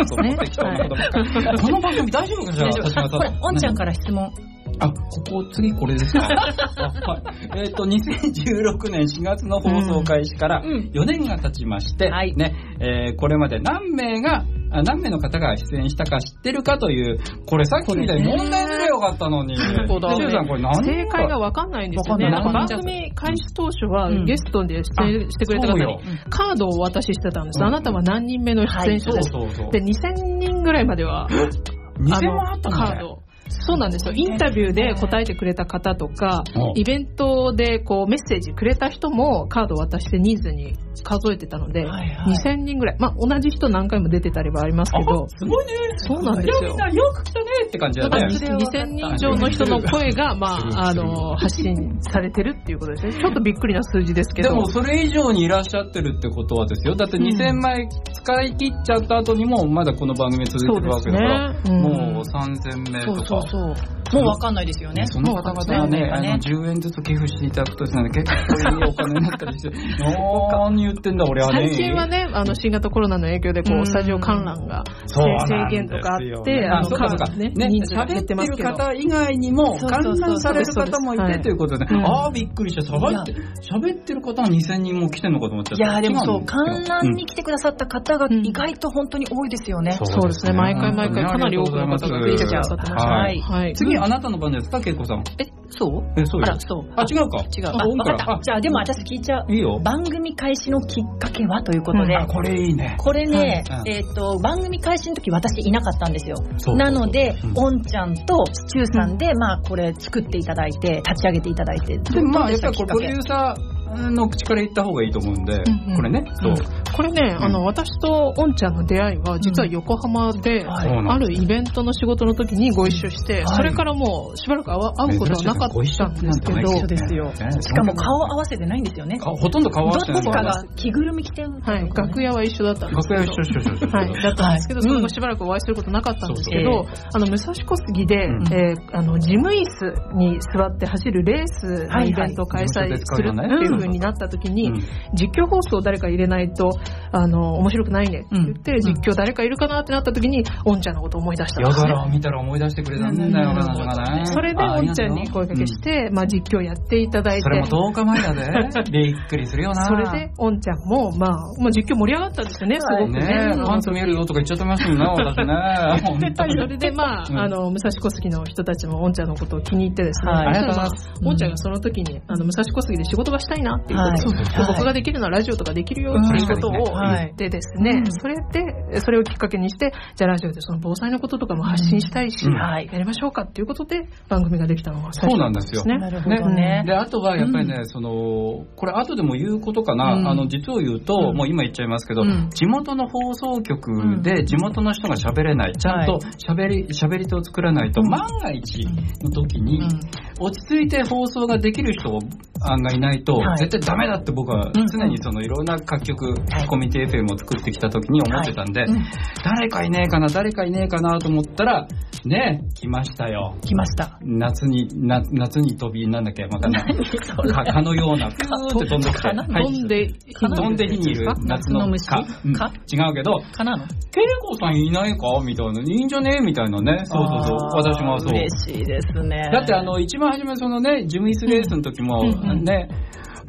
[SPEAKER 1] この番組大丈夫かじゃあ。
[SPEAKER 2] これ、おんちゃんから質問。
[SPEAKER 1] あ、ここ、次これですか。はい、えっ、ー、と、にせんじゅうろくねんしがつの放送開始からよねんが経ちまして、うん、ね、えー、これまで何名が、何名の方が出演したか知ってるかという、これさっきみたいに問題すればよかったのに。
[SPEAKER 3] そうだ、ね、さんこれ何正解がわかんないんですよね。なんか番組開始当初はゲストで出演してくれた方にカードをお渡ししてたんです。うん、あなたは何人目の出演者です。はい、そうそうそうで、にせんにんぐらいまでは、
[SPEAKER 1] にせんもあったの
[SPEAKER 3] カード。そうなんですよ。インタビューで答えてくれた方とか、イベントでこうメッセージくれた人もカードを渡して人数に数えてたので、はいはい、にせんにんぐらい。まあ同じ人何回も出てたりはありますけど。
[SPEAKER 1] すごいね。
[SPEAKER 3] そうなんですよ。
[SPEAKER 1] みんなよく来たねって感じだね。
[SPEAKER 3] にせんにん以上の人の声が、まあ、あの、発信されてるっていうことですね。ちょっとびっくりな数字ですけど。
[SPEAKER 1] でもそれ以上にいらっしゃってるってことはですよ。だってにせんまい使い切っちゃった後にもまだこの番組続いてるわけだから、ね、うん、もうさんぜんめとか。
[SPEAKER 2] そうそうそう。もうわかんないですよね。
[SPEAKER 1] その方々はね、あのじゅうえんずつ寄付していただくとですね、結構いいお金になったりして、何言ってんだ俺はね。
[SPEAKER 3] 最近はね、あの新型コロナの影響でこうスタジオ観覧が制限とかあって、
[SPEAKER 1] あのそうかそうかね、人数が減ってますけど、喋ってる方以外にも観覧される方もいてということで、ああびっくりした。喋って喋ってる方はにせんにんも来てるのかと思っちゃった。
[SPEAKER 2] いやでもそう観覧に来てくださった方が意外と本当に多いですよね。
[SPEAKER 3] そうですね。毎回毎回かなり多くの方が来てくださってます。
[SPEAKER 1] はい。次あなたの番ですか、けいこさん。
[SPEAKER 2] え、そう
[SPEAKER 1] え、そうよ。
[SPEAKER 2] あら、そう。
[SPEAKER 1] あ、違うか。
[SPEAKER 2] 違う。あ、わかった。じゃあ、でも私聞いちゃう。
[SPEAKER 1] いいよ。
[SPEAKER 2] 番組開始のきっかけはということで。
[SPEAKER 1] あ、これいいね。
[SPEAKER 2] これね、えっと、番組開始の時私いなかったんですよ。なので、おんちゃんとシチューさんで、まあ、これ作っていただいて、立ち上げていただいて。
[SPEAKER 1] でもまあ、やっぱりこれプロデューサー、の口から言った方がいいと思うんで、うんうん、これね、そう、うん、
[SPEAKER 3] これね、あの私とおんちゃんの出会いは実は横浜で、うん、あるイベントの仕事の時にご一緒して、はい、それからもうしばらく会うことはなかったんですけど、
[SPEAKER 2] 一緒ですよ。しかも顔合わせてないんですよね。
[SPEAKER 1] ほとんど顔合わせてない。
[SPEAKER 2] どっちかが着ぐるみ着てる、ね。
[SPEAKER 3] はい、楽屋は一緒だったんですけど。
[SPEAKER 1] 楽屋一緒一緒一緒。
[SPEAKER 3] はい、だったんですけど、その後しばらくお会いすることなかったんですけど、あの武蔵小杉で、うん、えー、あの事務椅子に座って走るレースのイベントを開催するっていう風になった時に。うん、実況放送誰か入れないとあの面白くないねって言って、うん、実況誰かいるかなってなった時におんちゃんのことを思い出したんですね。
[SPEAKER 1] 夜空を見たら思い出してくれたんだよ、彼女がね。
[SPEAKER 3] それでおんちゃんに声かけして、うん、まあ、実況やっていただいて、
[SPEAKER 1] それもどうか前だぜびっくりするよな。
[SPEAKER 3] それでおんちゃんも、まあ、まあ実況盛り上がったんですよね、すごくね。
[SPEAKER 1] ね、パンツ見えるぞとか言っちゃってましたもんね、私ね。
[SPEAKER 3] それでまあ、うん、あの武蔵小杉の人たちもおんちゃんのことを気に入ってですね、
[SPEAKER 1] はい、ありがとうございます。
[SPEAKER 3] おんちゃんがその時にあの武蔵小杉で仕事がしたいなっていうことを、はい、僕ができるのはラジオとかできるよっていうことを言ってですね、うん、それでそれをきっかけにして、じゃあラジオでその防災のこととかも発信したいし、うん、やりましょうかっていうことで番組ができたのが最初なんですよ。
[SPEAKER 1] そうなんですよ。なるほどね。で、あとはやっぱりね、うん、そのこれ後でも言うことかな、うん、あの実を言うと、うん、もう今言っちゃいますけど、うん、地元の放送局で地元の人が喋れない、ちゃんと喋り喋り手を作らないと、うん、万が一の時に、うん、落ち着いて放送ができる人がいないと、はい、絶対ダメだって僕は常にそのいろんな各局、はい、コミュニティ エフエム を作ってきた時に思ってたんで、はい、うん、誰かいねえかな誰かいねえかなと思ったらね、来ましたよ。
[SPEAKER 2] 来ました。
[SPEAKER 1] 夏にな夏に飛びなんだっけ、またなか蚊のようなピューって飛んできて、
[SPEAKER 3] はい、飛んで
[SPEAKER 1] 飛んで火にいる夏の
[SPEAKER 2] 虫、
[SPEAKER 1] うん、違うけど、
[SPEAKER 2] 蚊なの？
[SPEAKER 1] ケイコさんいないかみたいな、いいんじゃねみたいなね。そうそうそう、私もそう。
[SPEAKER 2] 嬉しいですね。
[SPEAKER 1] だってあの一番初めそのね、事務椅子レースの時もね、うんうん、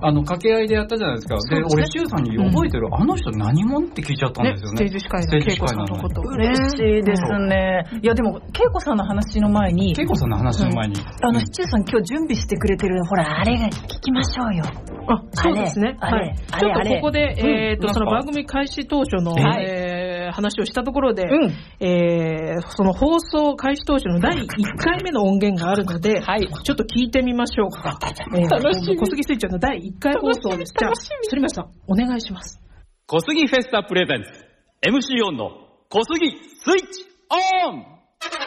[SPEAKER 1] あの掛け合いでやったじゃないですか。で、俺シュウさんに覚えてる、あの人何者って聞いちゃったんですよね。
[SPEAKER 3] ステージ司会の恵子さんのことね。
[SPEAKER 2] 嬉しいですね。いやでも恵子さんの話の前に、
[SPEAKER 1] 恵子さんの話の前に、
[SPEAKER 2] あのシチューさん今日準備してくれてるほらあれが聞きましょうよ。
[SPEAKER 3] あ、そうですね。はい。ちょっとここでえっとその番組開始当初の話をしたところで、えその放送開始当初のだいいっかいめの音源があるので、ちょっと聞いてみましょうか。楽しみ。小杉スイッチのだいいっかい放送です。じゃあ、反町さんお願いします。
[SPEAKER 9] 小杉フェスタプレゼンツ エムシー オンの小杉スイッチオン。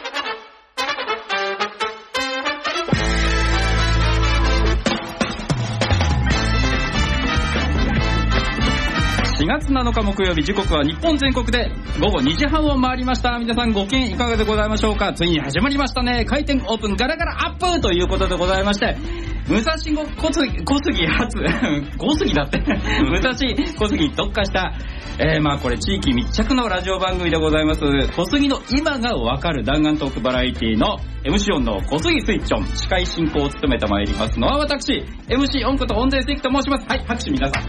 [SPEAKER 9] しがつなのか木曜日、時刻は日本全国でごごにじはんを回りました。皆さんご機嫌いかがでございましょうか。ついに始まりましたね。開店オープンガラガラアップということでございまして、武蔵小杉小杉発小杉だって武蔵小杉に特化した、えー、まあこれ地域密着のラジオ番組でございます。小杉の今がわかる弾丸トークバラエティの エムシー オンの小杉スイッチオン、司会進行を務めてまいりますのは私 エムシー オンこと音声関と申します。はい、拍手皆さん。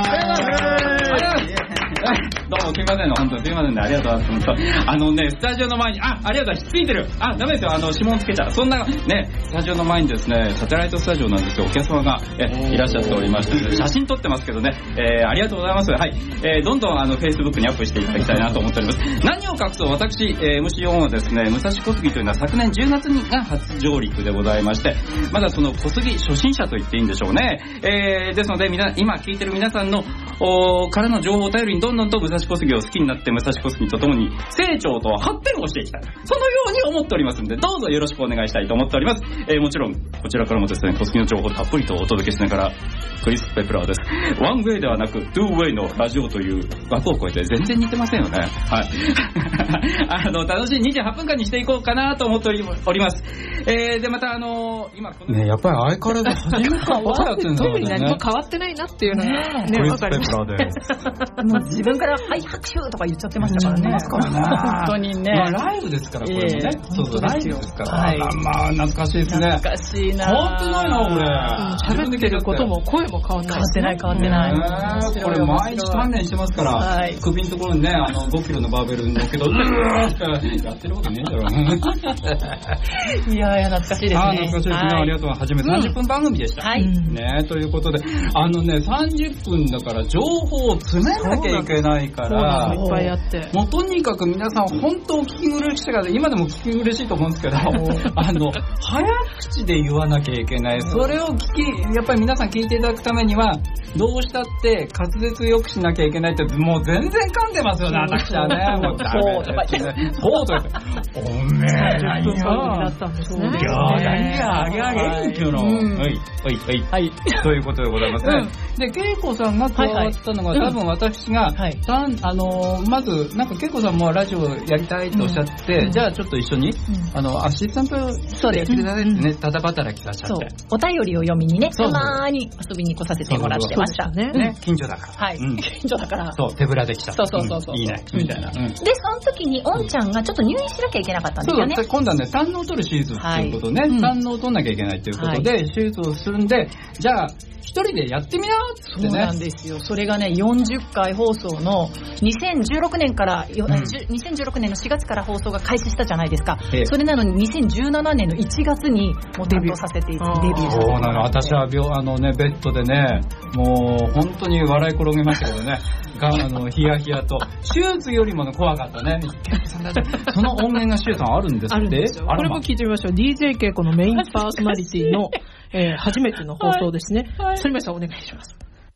[SPEAKER 9] どうもすみませんの、本当にすみませんね、ありがとうございます。あのね、スタジオの前に、あ、ありがとうございます、ついてる。あ、ダメですよ、あの指紋つけちゃう。そんなね、スタジオの前にですね、サテライトスタジオなんですよ、お客様がえいらっしゃっておりまして、写真撮ってますけどね、えー、ありがとうございます。はい、えー、どんどんあの Facebook にアップしていただきたいなと思っております。何を隠そう、私、えー、エムシー オンはですね、武蔵小杉というのは昨年じゅうがつにが初上陸でございまして、まだその小杉初心者と言っていいんでしょうね。えー、ですので、みな今聞いてる皆さんのからの情報を頼りにどんどんと武蔵小杉を好きになって武蔵小杉とともに成長と発展をしていきたい、そのように思っておりますので、どうぞよろしくお願いしたいと思っております。えー、もちろんこちらからもですね、小杉の情報をたっぷりとお届けしながら、クリス・ペプラーです。ワンウェイではなくトゥーウェイのラジオという枠を超えて全然似てませんよね。はいあの楽しいにじゅうはっぷんかんにしていこうかなと思っております。えー、でまたあのー、今この
[SPEAKER 1] ね、やっぱり相変わらず初めから分かってるんだよね。
[SPEAKER 3] 特に何も変わってないなっていうのがね、
[SPEAKER 1] クリス・ペプラーで
[SPEAKER 2] もう自分からはい拍手とか言っちゃってましたからね。本当にね。
[SPEAKER 1] まあライブですから、これもね。そうそう、ライブですから。はい、まあ懐かしいですね。
[SPEAKER 2] 懐かしいな。
[SPEAKER 1] 変わってないな、
[SPEAKER 3] 俺。喋ってることも声も変わんない。
[SPEAKER 2] 変わってない変わってない。
[SPEAKER 1] これ毎日鍛錬してますから、首のところにね、あのごキロのバーベル乗っけど、やってることねえだろ。
[SPEAKER 2] いやいや懐かしいですね。
[SPEAKER 1] あ、懐かしいですね。ありがとう。初めさんじゅっぷん番組でした。はい。ね、ということで、あのね、さんじゅっぷんだから情報を詰めなきゃいけないから、
[SPEAKER 3] いっぱいあって、
[SPEAKER 1] もうとにかく皆さん本当お聞き苦しいから、今でも聞き苦しいと思うんですけど、あの早口で言わなきゃいけない。それを聞き、やっぱり皆さん聞いていただくためには、どうしたって滑舌よくしなきゃいけないって、もう全然噛んでますよね、私はね。もうそうとか言って、そうとか言って、おめえ何
[SPEAKER 3] がだったんですね。
[SPEAKER 1] いやー、何があげあげんっていうの。はい、はい、はい。ということでございますね。で、恵子さんが加わったのが、多分私が、あの、まず、なんか恵子さんもラジオやりたいとおっしゃって、じゃあちょっと一緒に、あの、アシスタントでやってくださいってね、ただ働きさせちゃって。
[SPEAKER 2] お便りを読みにね、たまーに遊びに来させてもらってました
[SPEAKER 1] ね。近所だから。
[SPEAKER 2] はい。近所だから。
[SPEAKER 1] そう、手ぶらできちゃった。
[SPEAKER 2] そうそうそう。
[SPEAKER 1] いいね、みたいな。で、
[SPEAKER 2] その時に、おんちゃんがちょっと入院しなきゃいけなかったんですよね。
[SPEAKER 1] そう、今度はね、胆のを取る手術っていうことね、胆のを取んなきゃいけないっていうことで、手術をするんで、じゃあ、一人でやってみなってね。
[SPEAKER 2] そうなんですよ。それがね、よんじゅっかい放送のにせんじゅうろくねんから、うん、にせんじゅうろくねんのしがつから放送が開始したじゃないですか。ええ、それなのににせんじゅうななねんのいちがつにもうデビューさせて、デビューさせて。
[SPEAKER 1] そうなの。私は病、あのね、ベッドでね、もう本当に笑い転げましたけどね。があのヒヤヒヤと手術よりも怖かったね。その音源がシュウさんあるんですって。
[SPEAKER 3] あるんですよ。これも聞いてみましょう。ディージェー ケーコのメインパーソナリティの、えー、初めての放送ですね。はい、反町さんお願いします。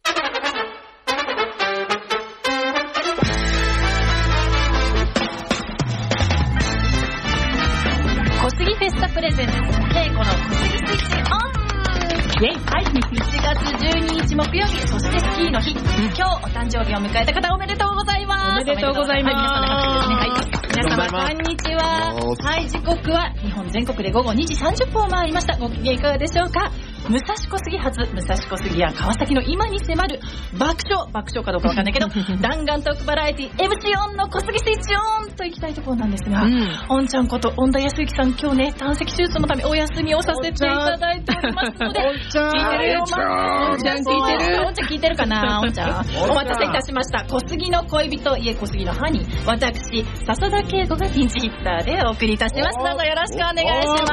[SPEAKER 2] 小杉フェスタプレゼンツケイコの小杉スイッチオン。イェイ、はい、しがつじゅうににち木曜日、そしてスキーの日、うん、今日お誕生日を迎えた方おめでとうございます。
[SPEAKER 3] おめでとうございます。
[SPEAKER 2] はい、皆さん拍手ですね。はい、皆様こんにちは。はい、時刻は日本全国でごごにじさんじゅっぷんを回りました。ご機嫌いかがでしょうか。 武蔵小杉発武蔵小杉や川崎の今に迫る爆笑爆笑かどうかわかんないけど弾丸トークバラエティ エムシー オンの小杉スイッチオンと行きたいところなんですが、うん、おんちゃんこと恩田康之さん、今日ね胆石手術のためお休みをさせていただいておりますので、おんちゃん聞いてるよ、おんちゃん聞いてる、おんちゃん聞いてるかな、おんちゃんお待たせいたしました。小杉の恋人、いえ小杉のハニー、私笹田恵子がピンチヒッターでお送りいたします。どうぞよろしくお願いします。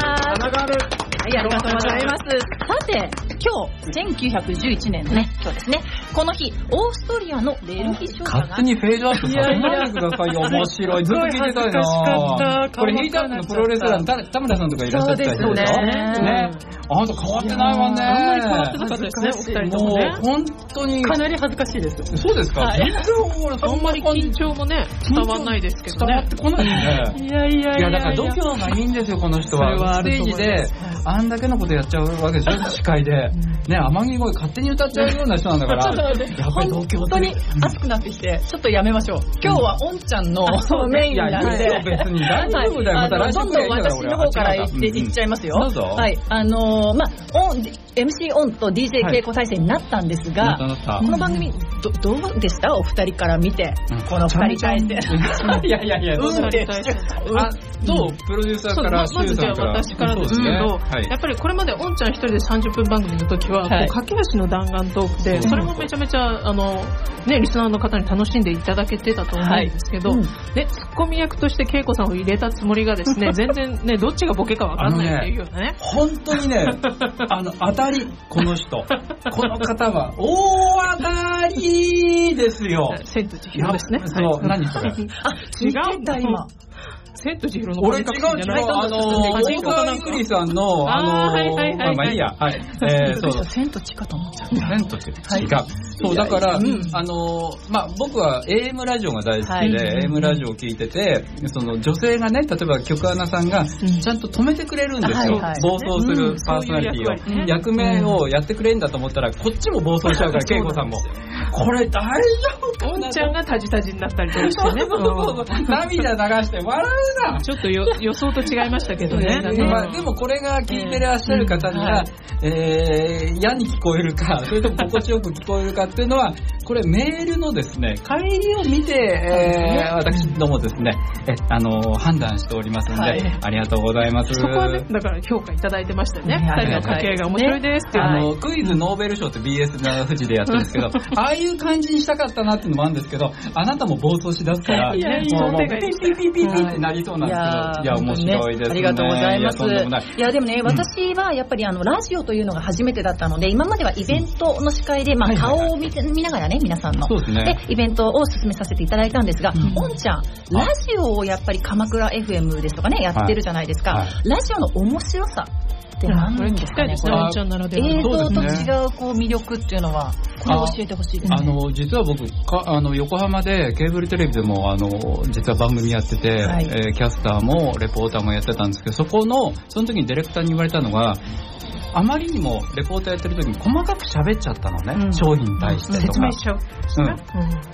[SPEAKER 2] はい、ありがとうございます。さて、今日、せんきゅうひゃくじゅういちねんのね、今日ですね、この日、オーストリアのレール飛翔が
[SPEAKER 1] 勝手にフェードアップさせないでくださいよ、面白い。ずっと聞いてたいな。これ、ヒートアップのプロレスラーの田村さんとかいらっしゃったりするでしょ。ね。あなた変わってないわね。
[SPEAKER 3] あんまり変わってなかったですね、お二人ともね。
[SPEAKER 1] もう、本当に。
[SPEAKER 3] かなり恥ずかしいです。
[SPEAKER 1] そうですか。全然
[SPEAKER 3] あんまり緊張もね、伝わんないですけどね。
[SPEAKER 1] 伝わってこないね。
[SPEAKER 3] いやいやいや。
[SPEAKER 1] いや、だから度胸がいいんですよ、この人は。ステージで、あんだけのことやっちゃうわけでしょ、司会で。ね、天城声勝手に歌っちゃうような人なんだから。やっぱり度胸
[SPEAKER 2] 本当に熱くなってきて、ちょっとやめましょう。今日はおんちゃんのメインなんで。
[SPEAKER 1] 別に大丈夫だよ、また来週
[SPEAKER 2] どんどん私の方から言っていっちゃいますよ。
[SPEAKER 1] どうぞ。
[SPEAKER 2] はい、あの、まあ、エムシー オンと ディージェー 稽古体制になったんですが、この番組、どうでしたお二人から見て、この二人体制。
[SPEAKER 1] いやいやいや、
[SPEAKER 2] うんって。
[SPEAKER 1] どうプロデューサーから、
[SPEAKER 3] まずじゃあ私からですけど、やっぱりこれまでおんちゃん一人でさんじゅっぷん番組の時は、駆け足の弾丸トークで、それもめちゃめちゃ、あの、ね、リスナーの方に楽しんでいただけてたと思うんですけど、ね、ツッコミ役として恵子さんを入れたつもりがですね、全然ね、どっちがボケかわかんないっていうようなね。
[SPEAKER 1] 本当にね、あの、当たり、この人。この方は、大当たりですよ。
[SPEAKER 3] 千と千尋ですね。
[SPEAKER 1] そう、何それ。あ、
[SPEAKER 2] 違うんだ、今。
[SPEAKER 3] 千と千尋の
[SPEAKER 1] 俺違う違う、あの、大川ゆりさんの、あの、まあいいや、はい。え
[SPEAKER 2] そう。千と千かと思っちゃう。
[SPEAKER 1] 千と千尋。違う。そう、だから、あの、まあ僕は エーエム ラジオが大好きで、エーエム ラジオを聞いてて、その女性がね、例えば局アナさんが、ちゃんと止めてくれるんですよ。暴走するパーソナリティを。役目をやってくれるんだと思ったら、こっちも暴走しちゃうから、恵子さんも。これ大丈夫かな。
[SPEAKER 3] おんちゃんがタジタジになったりとかしてね。
[SPEAKER 1] 涙流して笑うな。
[SPEAKER 3] ちょっと予想と違いましたけどね。
[SPEAKER 1] まあでもこれが聞いてらっしゃる方には、えー、嫌に聞こえるか、それとも心地よく聞こえるかっていうのは、これメールのですね、帰りを見て、えー、私どもですね、え、あの、判断しておりますので、はい、ありがとうございます。
[SPEAKER 3] そこはね、だから評価いただいてましたね。二人の家系が面白いですっていう、
[SPEAKER 1] ね。あの、クイズノーベル賞って ビーエス な富士でやってるんですけど、ああいう感じにしたかったなっていうのもあるんですけど、あなたも暴走しだすから、
[SPEAKER 3] いやいや、
[SPEAKER 1] もうピピピピピってなりそうなんですけど、いや、面白いですね。
[SPEAKER 2] ありがとうございます。いや、でもね、私はやっぱりあの、ラジオというのが初めてだったので、今まではイベントの司会で、まあ、顔を見て、見ながらね、皆さんの。
[SPEAKER 1] そうですね。
[SPEAKER 2] で、イベントを進めさせていただいたんですが、おんちゃん、ラジオをやっぱり鎌倉 エフエム ですとかね、やってるじゃないですか。ラジオの面白さって何ですかね、これ。映像と違うこう魅力っていうのは、これ教えてほしいですね。
[SPEAKER 1] あの、実は僕、かあの、横浜でケーブルテレビでも、あの、実は番組やってて、はい、えー、キャスターもレポーターもやってたんですけど、そこの、その時にディレクターに言われたのが、あまりにもレポーターやってる時に細かく喋っちゃったのね、うん、商品に対してとか。
[SPEAKER 3] 説明しちゃう。
[SPEAKER 1] うん。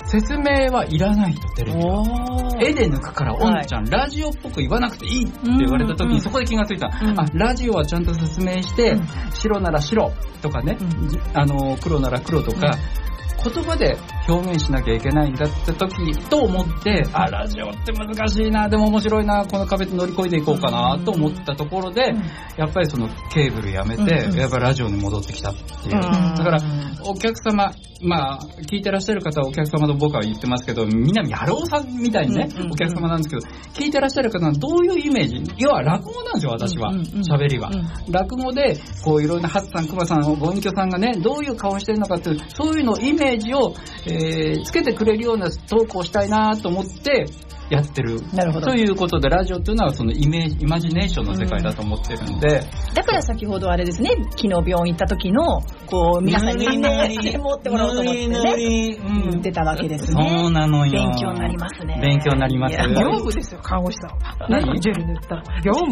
[SPEAKER 1] 説明はいらないと、テレビは。絵で抜くから、おんちゃん、はい、ラジオっぽく言わなくていいって言われた時に、そこで気がついた。うん、あ、ラジオはちゃんと説明して、うん、白なら白とかね、うん、あの、黒なら黒とか、うん、言葉で表現しなきゃいけないんだって時と思って、あ、ラジオって難しいな、でも面白いな、この壁乗り越えていこうかなと思ったところで、やっぱりそのケーブルやめて、やっぱりラジオに戻ってきたっていう。だからお客様、まあ聞いてらっしゃる方はお客様と僕は言ってますけど、南春夫さんみたいにね、お客様なんですけど、聞いてらっしゃる方はどういうイメージ、要は落語なんですよ、私は。喋りは。落語でこういろんなハツさん、クマさん、ご隠居さんがね、どういう顔してるのかっていう、そういうのイメージを、えー、つけてくれるようなトークをしたいなと思ってやってる。
[SPEAKER 2] なるほど。
[SPEAKER 1] ということで、ラジオっていうのはそのイメージ、イマジネーションの世界だと思ってるんで。
[SPEAKER 2] うん、だから先ほどあれですね、昨日病院行った時の、こう、皆さんにね、持ってもらおうと思ってね、うん、出たわけですね。
[SPEAKER 1] そうなのよ。
[SPEAKER 2] 勉強になりますね。
[SPEAKER 1] 勉強になります。
[SPEAKER 3] 業務ですよ、看護師さんは。何ジェル塗ったら。業務よ。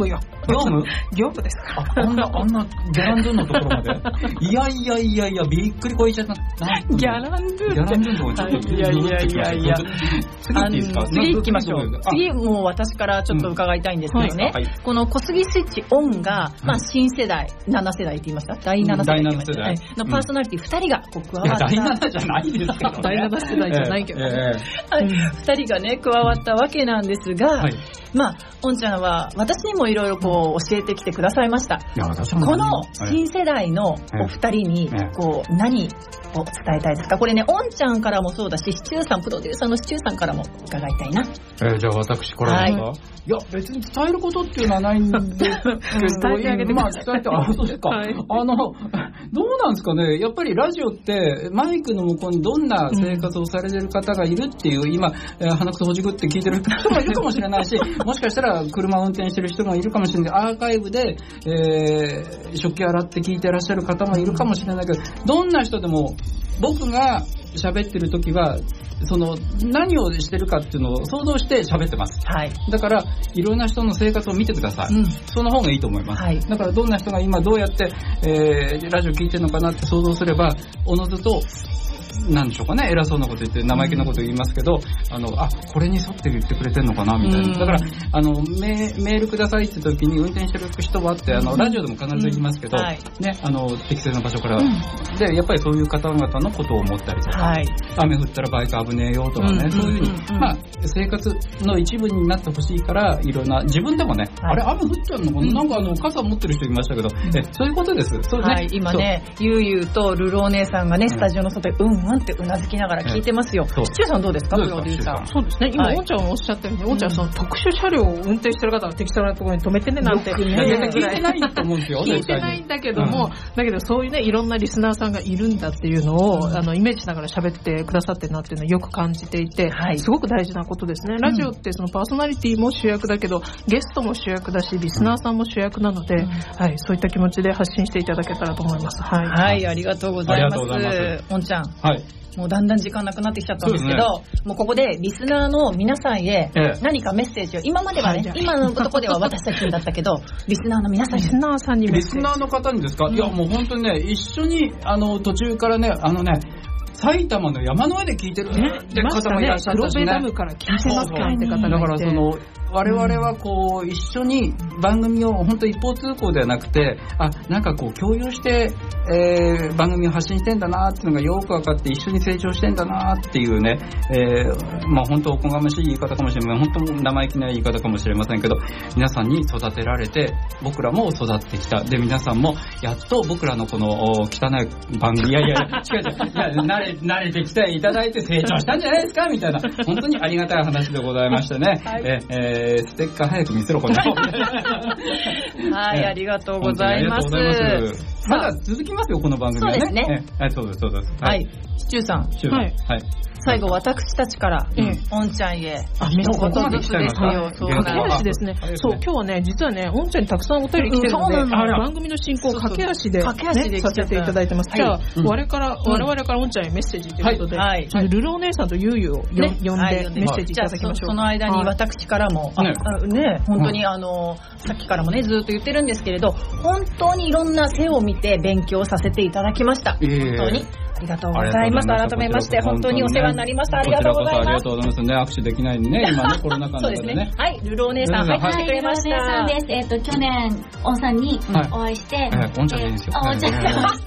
[SPEAKER 1] 業務
[SPEAKER 3] 業務ですか。
[SPEAKER 1] あんな、あんな、ギャランドゥのところまで。いやいやいやいや、びっくりこいちゃった。
[SPEAKER 3] ギャランドゥって。
[SPEAKER 1] ギャランドゥのところちょっと。
[SPEAKER 2] いやいやいやいや。
[SPEAKER 1] 次行っていいですか？
[SPEAKER 2] 次行きましょう。次もう私からちょっと伺いたいんですけどね。この小杉スイッチオンが、まあ新世代、なな世代って言いました？だいなな世代。だいなな世代。のパーソナリティふたりがこう加わった。
[SPEAKER 1] だいななじゃないですけどね。
[SPEAKER 3] だいなな世代じゃないけどね。
[SPEAKER 2] ふたりがね、加わったわけなんですが、まあ、おんちゃんは私にもいろいろこう教えてきてくださいました。この新世代のお二人にこう何を伝えたいですか？これね、おんちゃんからもそうだし、シチューさん、プロデューサーのシチューさんからも伺いたいな。
[SPEAKER 1] えー、じゃあ私からですか？はい、いや、別に伝えることっていうのはないんですけど、伝
[SPEAKER 3] えてあげてください。
[SPEAKER 1] まあ、伝えて、あ、そうですか。はい、あの、どうなんですかね、やっぱりラジオってマイクの向こうにどんな生活をされてる方がいるっていう、うん、今、えー、鼻くそほじくって聞いてる人もいるかもしれないし、もしかしたら車を運転してる人もいるかもしれない。アーカイブで、えー、食器洗って聞いてらっしゃる方もいるかもしれないけど、どんな人でも僕が喋ってる時はその何をしてるかっていうのを想像して喋ってます、はい、だからいろんな人の生活を見てください、うん、その方がいいと思います、はい、だからどんな人が今どうやって、えー、ラジオ聞いてるのかなって想像すればおのずとなんでしょうかね、偉そうなこと言って生意気なこと言いますけど、あのあこれに沿って言ってくれてんのかなみたいな、だからあの メ, メールくださいって時に運転してる人はってあのラジオでも必ず言いますけど、うんはいね、あの適正な場所から、うん、でやっぱりそういう方々のことを思ったりとか、はい、雨降ったらバイク危ねえよとかね、うん、そういうふうに、うん、まあ、生活の一部になってほしいからいろんな自分でもね、はい、あれ雨降っちゃうのかな、うん、なんかあの傘持ってる人いましたけど、うん、えそういうことです。そうね、はい、
[SPEAKER 2] 今ねゆうゆうとルルお姉さんがねスタジオの外でうんうんってうなずきながら聞いてますよ。シチューさんどうですか？プロデューサー。
[SPEAKER 3] そうですね。今、はい、おんちゃんおっしゃったように、おんちゃんその特殊車両を運転してる方が適当なところに止めてねなんて、ね、
[SPEAKER 1] 聞いてないと思うんですよ。
[SPEAKER 3] 聞いてないんだけども、うん、だけどそういうねいろんなリスナーさんがいるんだっていうのを、うん、あのイメージしながら喋ってくださってるなっていうのをよく感じていて、はい、すごく大事なことですね。ラジオってそのパーソナリティも主役だけど、ゲストも主役だしリスナーさんも主役なので、うん、はい、そういった気持ちで発信していただけたらと思います。はい、
[SPEAKER 2] はい、ありがとうございます。おんちゃん。はい。もうだんだん時間なくなってきちゃったんですけど、ね、もうここでリスナーの皆さんへ何かメッセージを、今まではね、はい、今のところでは私たちだったけど、リスナーの皆さん、リスナーさんにメッセージ。
[SPEAKER 1] リスナーの方にですか？いやもう本当にね、一緒にあの途中からね、あのね、埼玉の山の上で聞いてるって方もいらっしゃったしね。黒部ダムから聞いてますかって方がいて。だからその我々はこう一緒に番組を本当一方通行ではなくて、あなんかこう共有して、えー、番組を発信してんだなっていうのがよく分かって一緒に成長してんだなっていうね、えー、まあ本当おこがましい言い方かもしれない、本当生意気な言い方かもしれませんけど、皆さんに育てられて僕らも育ってきた。で皆さんもやっと僕らのこの汚い番組いやいやいや違う違ういや慣れ慣れてきていただいて成長したんじゃないですかみたいな本当にありがたい話でございましてね、はい、ええーステッカー早く見せろこれ
[SPEAKER 2] はい、ありがとうございます。
[SPEAKER 1] まだ続きますよこの番組はね。
[SPEAKER 2] そうですね。
[SPEAKER 1] はい、そうですそうです。
[SPEAKER 2] はい、シチューさん。
[SPEAKER 1] はい。はい。
[SPEAKER 2] 最後私たちから、うん、おんちゃんへ
[SPEAKER 3] あ一言ずつですよ。そうなんですですね。そう今日はね実はねおんちゃんにたくさんお便り来てるので、番組の進行を駆け足でさせていただいてます。じゃあ我々から我々からおんちゃんへメッセージということで、ルルお姉さんとゆうゆうを呼んでメッセージいただきましょう。
[SPEAKER 2] その間に私からもね本当にあのさっきからもねずっと言ってるんですけれど、本当にいろんな背を見て勉強させていただきました。本当に。ありがとうございます。改めまして本当にお世話になりました。ありがとうございます。
[SPEAKER 1] ありがとうございますね。握手できないね今ねコロナ禍の中でね。
[SPEAKER 2] はい、ルルお姉さん入ってくれました。
[SPEAKER 7] はい、ルルお姉さんです。えっと去年おんさんにお会いして、
[SPEAKER 1] おんちゃんでいいんですよ。
[SPEAKER 7] おんちゃんでお会いして。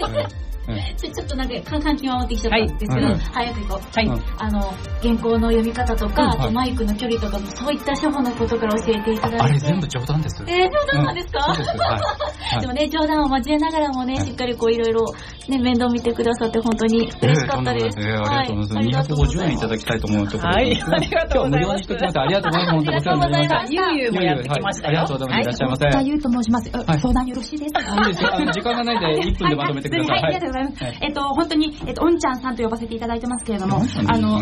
[SPEAKER 7] ちょっとなんか感極まってきちゃったんですけど、はい、早く行こう、はい、あの原稿の読み方とか、うん、あとマイクの距離とかもそういった初歩のことから教えていただいて、
[SPEAKER 1] あれ全部冗談です。
[SPEAKER 7] えー、冗談なんですか？うん、そうです、はい、でもね冗談を交えながらもね、はい、しっかりこういろいろね面倒見てくださって本当に嬉しかったです。
[SPEAKER 1] えー、ありがとうございます。にひゃくごじゅうえんいただきたいと思うところです、ね。はい、ありがとうございます。今日無料にしてください。ありがとうございます。本当にお世話になりました。
[SPEAKER 2] ゆうゆうもやってきましたよ。
[SPEAKER 1] ありがとうございます。いらっしゃいませ。
[SPEAKER 7] じゃあゆうと申します。相談よろしいですか？
[SPEAKER 1] いいですよ。時間がないのでいっぷんでまとめてください。
[SPEAKER 7] はい、ありがとうございます。えっと本当に、えっと、おんちゃんさんと呼ばせていただいてますけれども、あの、いやいやも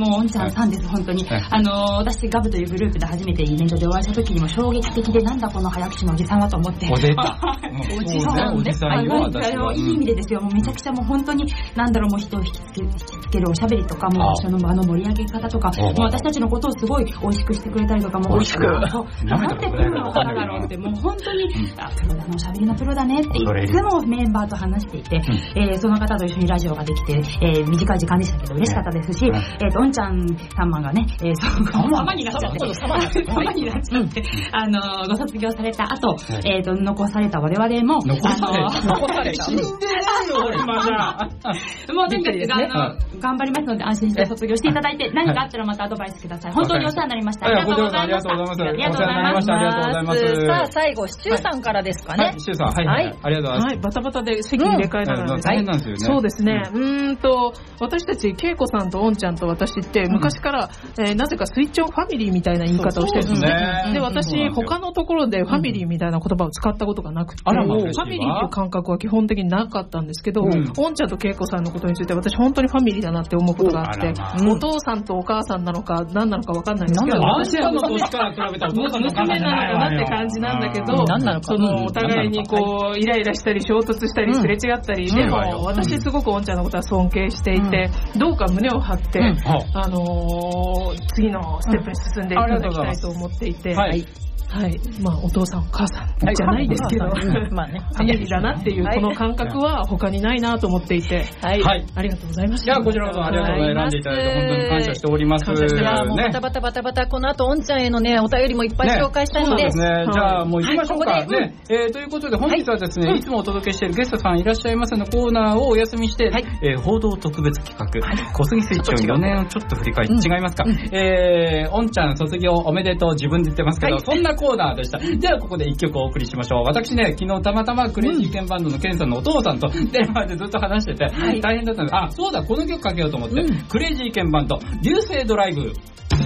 [SPEAKER 7] もう、おんちゃんさんです、本当に。あの、私、ガブというグループで初めてイベントでお会いした時にも衝撃的で、なんだこの早口のおじさんはと思って。
[SPEAKER 1] おじさん。
[SPEAKER 7] おじさんね。あの、いい意味でですよ。もうめちゃくちゃもう本当に、なんだろう、もう人を引きつける、引きつけるおしゃべりとか、もう一緒のあの盛り上げ方とか、もう私たちのことをすごい美味しくしてくれたりとか、もう美味しく。なんてプロの方だろうって、もう本当に、あ、プロだの、おしゃべりのプロだねって、いつもメンバーと話していて、えー、その方と一緒にラジオができて、えー、短い時間でしたけど嬉しかったですし、えーと、おんちゃん様がね、えー、そう、様になっちゃって、様になっちゃって、あの、ご卒業された後、えーと、残された我々も、
[SPEAKER 1] 残された残された死んでないよ、今じゃ。
[SPEAKER 7] もうとにかく、あの、頑張りますので安心して卒業していただいて、何かあったらまたアドバイスください。本当にお世話になりました。ありがとうございました。
[SPEAKER 1] ありがとうございました。ありがとうございます。
[SPEAKER 2] さあ、最後、シチューさんからですかね。
[SPEAKER 1] シチューさん、はい。ありがとうございます。
[SPEAKER 3] はい、バタバタで席入れ替えながら
[SPEAKER 1] 大変なんですよね。
[SPEAKER 3] そうですね。うーんと、私たち、けいこさんとおんちゃんと私って、昔から、えー、なぜかスイッチオンファミリーみたいな言い方をしてるんですね。で、私、他のところでファミリーみたいな言葉を使ったことがなくて、ファミリーっていう感覚は基本的になかったんですけど、おんちゃんとけいこさんのことについて私本当にファミリーだなって思うことがあって、お父さんとお母さんなのか何なのか分かんないんですけど、
[SPEAKER 1] 私は娘
[SPEAKER 3] なのかなって感じなんだけど、そのお互いにこうイライラしたり衝突したりすれ違ったり、でも私すごくおんちゃんのことは尊敬していて、どうか胸を張ってあの次のステップに進んでいただきたいと思っていて、はい、まあお父さんお母さんじゃないですけど、まあね、ファミリーだなっていうこの感覚は他にないなと思っていて、はい、ありがとうございました。
[SPEAKER 1] いや、こちらこそありがとうございます。選んでいただいて本当に感謝しております。
[SPEAKER 2] いや、もうバタバタバタバタ、この後おんちゃんへのね、お便りもいっぱい紹介したいので。
[SPEAKER 1] そうですね。じゃあもう行きましょうか。ね、えー、ということで本日はですね、いつもお届けしているゲストさんいらっしゃいませのコーナーをお休みして、えー、報道特別企画、小杉スイッチをよねんをちょっと振り返って、違いますか。えー、おんちゃん卒業おめでとう、自分で言ってますけど、そんなコーナーでした。ではここで一曲お送りしましょう。私ね、昨日たまたまクレイジーケンバンドのケンさんのお父さんと電話でずっと話してて、はい、大変だったんです。あ、そうだ、この曲かけようと思って、うん、クレイジーケンバンド、流星ドライブ。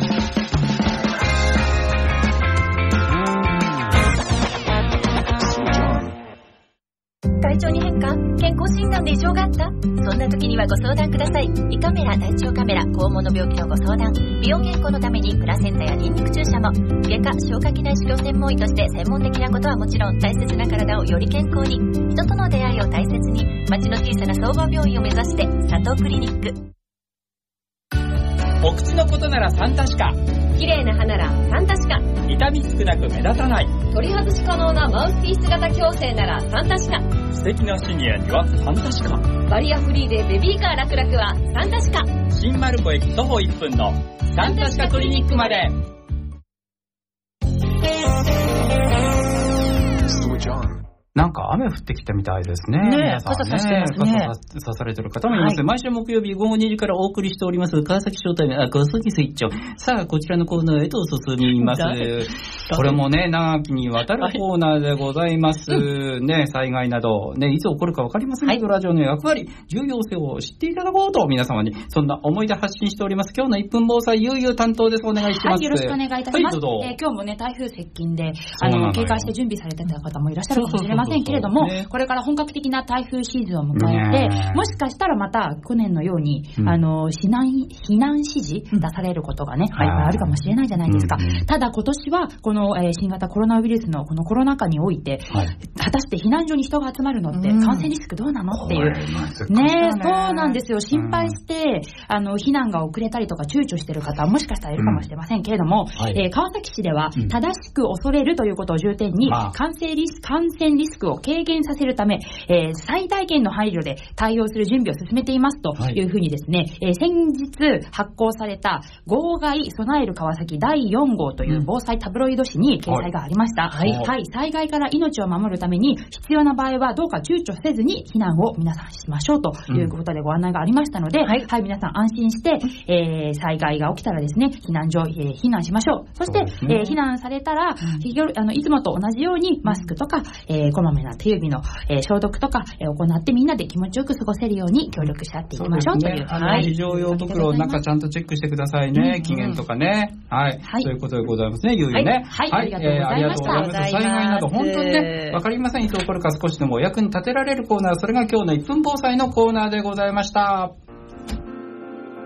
[SPEAKER 5] 体調に変化？健康診断で異常があった？そんな時にはご相談ください。胃カメラ、大腸カメラ、肛門の病気のご相談、美容健康のためにプラセンタやニンニク注射も、外科、消化器内視鏡専門医として専門的なことはもちろん、大切な体をより健康に、人との出会いを大切に、町の小さな総合病院を目指して、佐藤クリニック。
[SPEAKER 10] お口のことならサンタシカ、
[SPEAKER 11] 綺麗な歯ならサンタシカ、
[SPEAKER 10] 痛み少なく目立たない、
[SPEAKER 11] 取り外し可能なマウスピース型矯正ならサンタシカ、
[SPEAKER 10] 素敵なシニアにはサンタシカ、
[SPEAKER 11] バリアフリーでベビーカー楽々はサンタシカ、
[SPEAKER 10] 新丸子駅徒歩いっぷんのサンタシカクリニックまで。
[SPEAKER 1] なんか雨降ってきたみたいですね。
[SPEAKER 2] ねえ、傘さしてますね。
[SPEAKER 1] 傘さされてる方もいます。はい、毎週木曜日午後にじからお送りしております、川崎商店、あ、小杉スイッチを。さあ、こちらのコーナーへと進みます。これもね、長きにわたるコーナーでございます。はい、ね、災害など、ね、いつ起こるかわかりませんけど、はい、ラジオの役割、重要性を知っていただこうと、皆様に、そんな思いで発信しております。今日のいっぷん防災、ゆうゆう担当です。お願いします。はい、
[SPEAKER 7] よろしくお願いいたします。はい、どうぞ。えー、今日もね、台風接近で、あの、警戒して準備されてた方もいらっしゃるかもしれませんけれども、これから本格的な台風シーズンを迎えて、もしかしたらまた去年のように、うん、あの避難避難指示出されることがね、うん、あるかもしれないじゃないですか。うん、ただ今年はこの、えー、新型コロナウイルスのこのコロナ禍において、はい、果たして避難所に人が集まるのって感染リスクどうなのっていう、うん、ね、そうなんですよ。心配して、うん、あの避難が遅れたりとか躊躇している方はもしかしたらいるかもしれませんけれども、うん、はい、えー、川崎市では正しく恐れるということを重点に、うん、感染リスク、感染リスクを軽減させるため、えー、最大限の配慮で対応する準備を進めていますというふうにですね、はい、えー、先日発行された号外備える川崎だいよん号という防災タブロイド紙に掲載がありました。はい、はい、災害から命を守るために必要な場合はどうか躊躇せずに避難を皆さんしましょうということでご案内がありましたので、うん、はい、はい、皆さん安心して、えー、災害が起きたらですね、避難所、えー、避難しましょう。そして、ね、えー、避難されたら、うん、あのいつもと同じようにマスクとか、えー、こまめな手指の、えー、消毒とか、えー、行ってみんなで気持ちよく過ごせるように協力し合っていきましょうという。
[SPEAKER 1] あの、非常用袋の中ちゃんとチェックしてくださいね。期限とかね。はい。はい。ということでございますね。ゆうゆうね。
[SPEAKER 7] はい。はい。ありがとうございました。
[SPEAKER 1] 災害など本当にね、わかりません。いつ起こるか少しでもお役に立てられるコーナー、それが今日のいっぷん防災のコーナーでございました。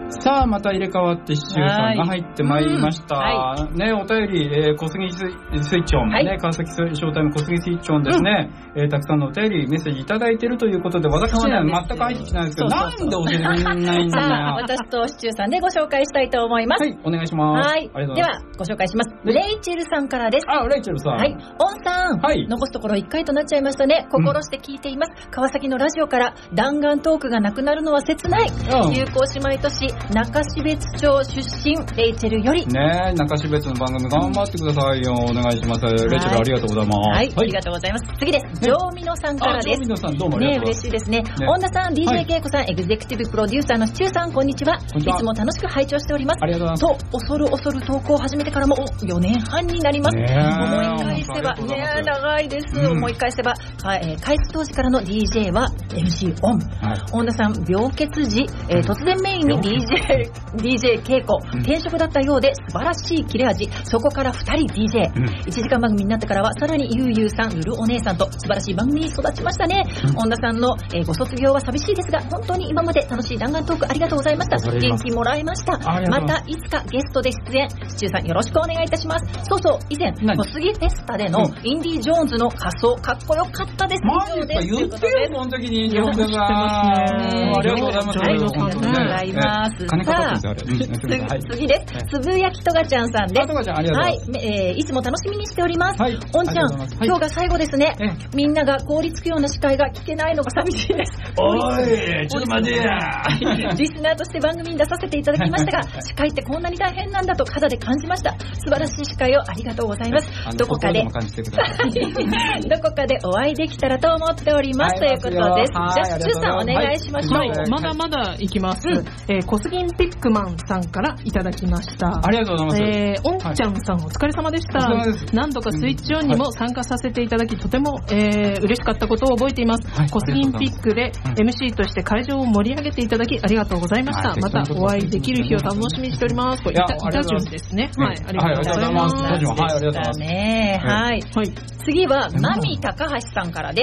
[SPEAKER 1] さあ、また入れ替わってシチューさんが入ってまいりました。はい、ね、お便り、えー、小杉スイッチオン、はい、ね、川崎ショータイム小杉スイッチオンですね、うん、えー、たくさんのお便り、メッセージいただいているということで、私には全く入ってきてないんですけど、なんで教えてくれないんだよ。
[SPEAKER 2] さあ、私とシチューさんでご紹介したいと思います。
[SPEAKER 1] はい、お願いします。
[SPEAKER 2] はい。では、ご紹介します。レイチェルさんからです。
[SPEAKER 1] あ、レイチェルさん。
[SPEAKER 2] はい。オンさん。はい。残すところいっかいとなっちゃいましたね。心して聞いています。うん、川崎のラジオから弾丸トークがなくなるのは切ない。うん、友好姉妹都市、中標津町出身、レイチェルより。
[SPEAKER 1] ねえ、中標津の番組頑張ってくださいよ。お願いします。レイチェルありがとうございます。
[SPEAKER 2] はい。はい、ありがとうございます。次です。ジョーミノさんからです。ジョー
[SPEAKER 1] ミノさんどうもありがとうございます。
[SPEAKER 2] ね、嬉しいですね。ね、恩田さん、ディージェー ケイコさん、はい、エグゼクティブプロデューサーのシチューさん、こんにちは。いつも楽しく拝聴しております。
[SPEAKER 1] ありがとうございます。
[SPEAKER 2] と、恐る恐る投稿を始めてからもよねんはんになります。思い返せば、ね、長いです。うん、思い返せば、えー、開始当時からの ディージェー は エムシー オン。はい、恩田さん、病欠時、えー、突然メインに ディージェー、ディージェー 稽古、転職だったようで素晴らしい切れ味。そこからふたり ディージェー、うん。いちじかん番組になってからはさらにゆうゆうさん、ルルお姉さんと素晴らしい番組に育ちましたね。恩、うん、田さんの、えー、ご卒業は寂しいですが、本当に今まで楽しい弾丸トークありがとうございました。元気もらいました。またいつかゲストで出演、シチューさんよろしくお願いいたします。そうそう、以前、小杉フェスタでのインディ・ジョーンズの仮装、かっこよかったです。
[SPEAKER 1] マジですか？言ってよ、この時にインディ・ジョーンズが。ありがとうございます。
[SPEAKER 2] ありがとうございます。
[SPEAKER 1] 金かかってるんですよ、あれ。
[SPEAKER 2] 次です。つぶやきとがちゃんさんです。はい、えー、いつも楽しみにしております。はい、おんちゃん、今日が最後ですね。みんなが凍りつくような司会が聞けないのが寂しいです。
[SPEAKER 1] おい、ちょっと待てや。
[SPEAKER 2] リスナーとして番組に出させていただきましたが、司会ってこんなに大変なんだと肌で感じました。素晴らしい司会をありがとうございます。どこかで、どこかでお会いできたらと思っております。ということです。じゃあ、シチューさんお願いしましょう。
[SPEAKER 3] はい、まだまだいきます。えー、コスギンピックマンさんからいただきました。
[SPEAKER 1] ありがとうございます。
[SPEAKER 3] えー、おんちゃんさんお疲れ様でした。何度かスイッチオンにも参加させていただき、とても、えー、嬉しかったことを覚えています。はい、コスギンピックで エムシー として会場を盛り上げていただきありがとうございました。またお会いできる日を楽しみにしております。これ、いたじゅんですね。はい、ありがとうございます。
[SPEAKER 1] はい、ありがとうございます。
[SPEAKER 2] ね、はい。はい。次は、マミ高橋さんからです。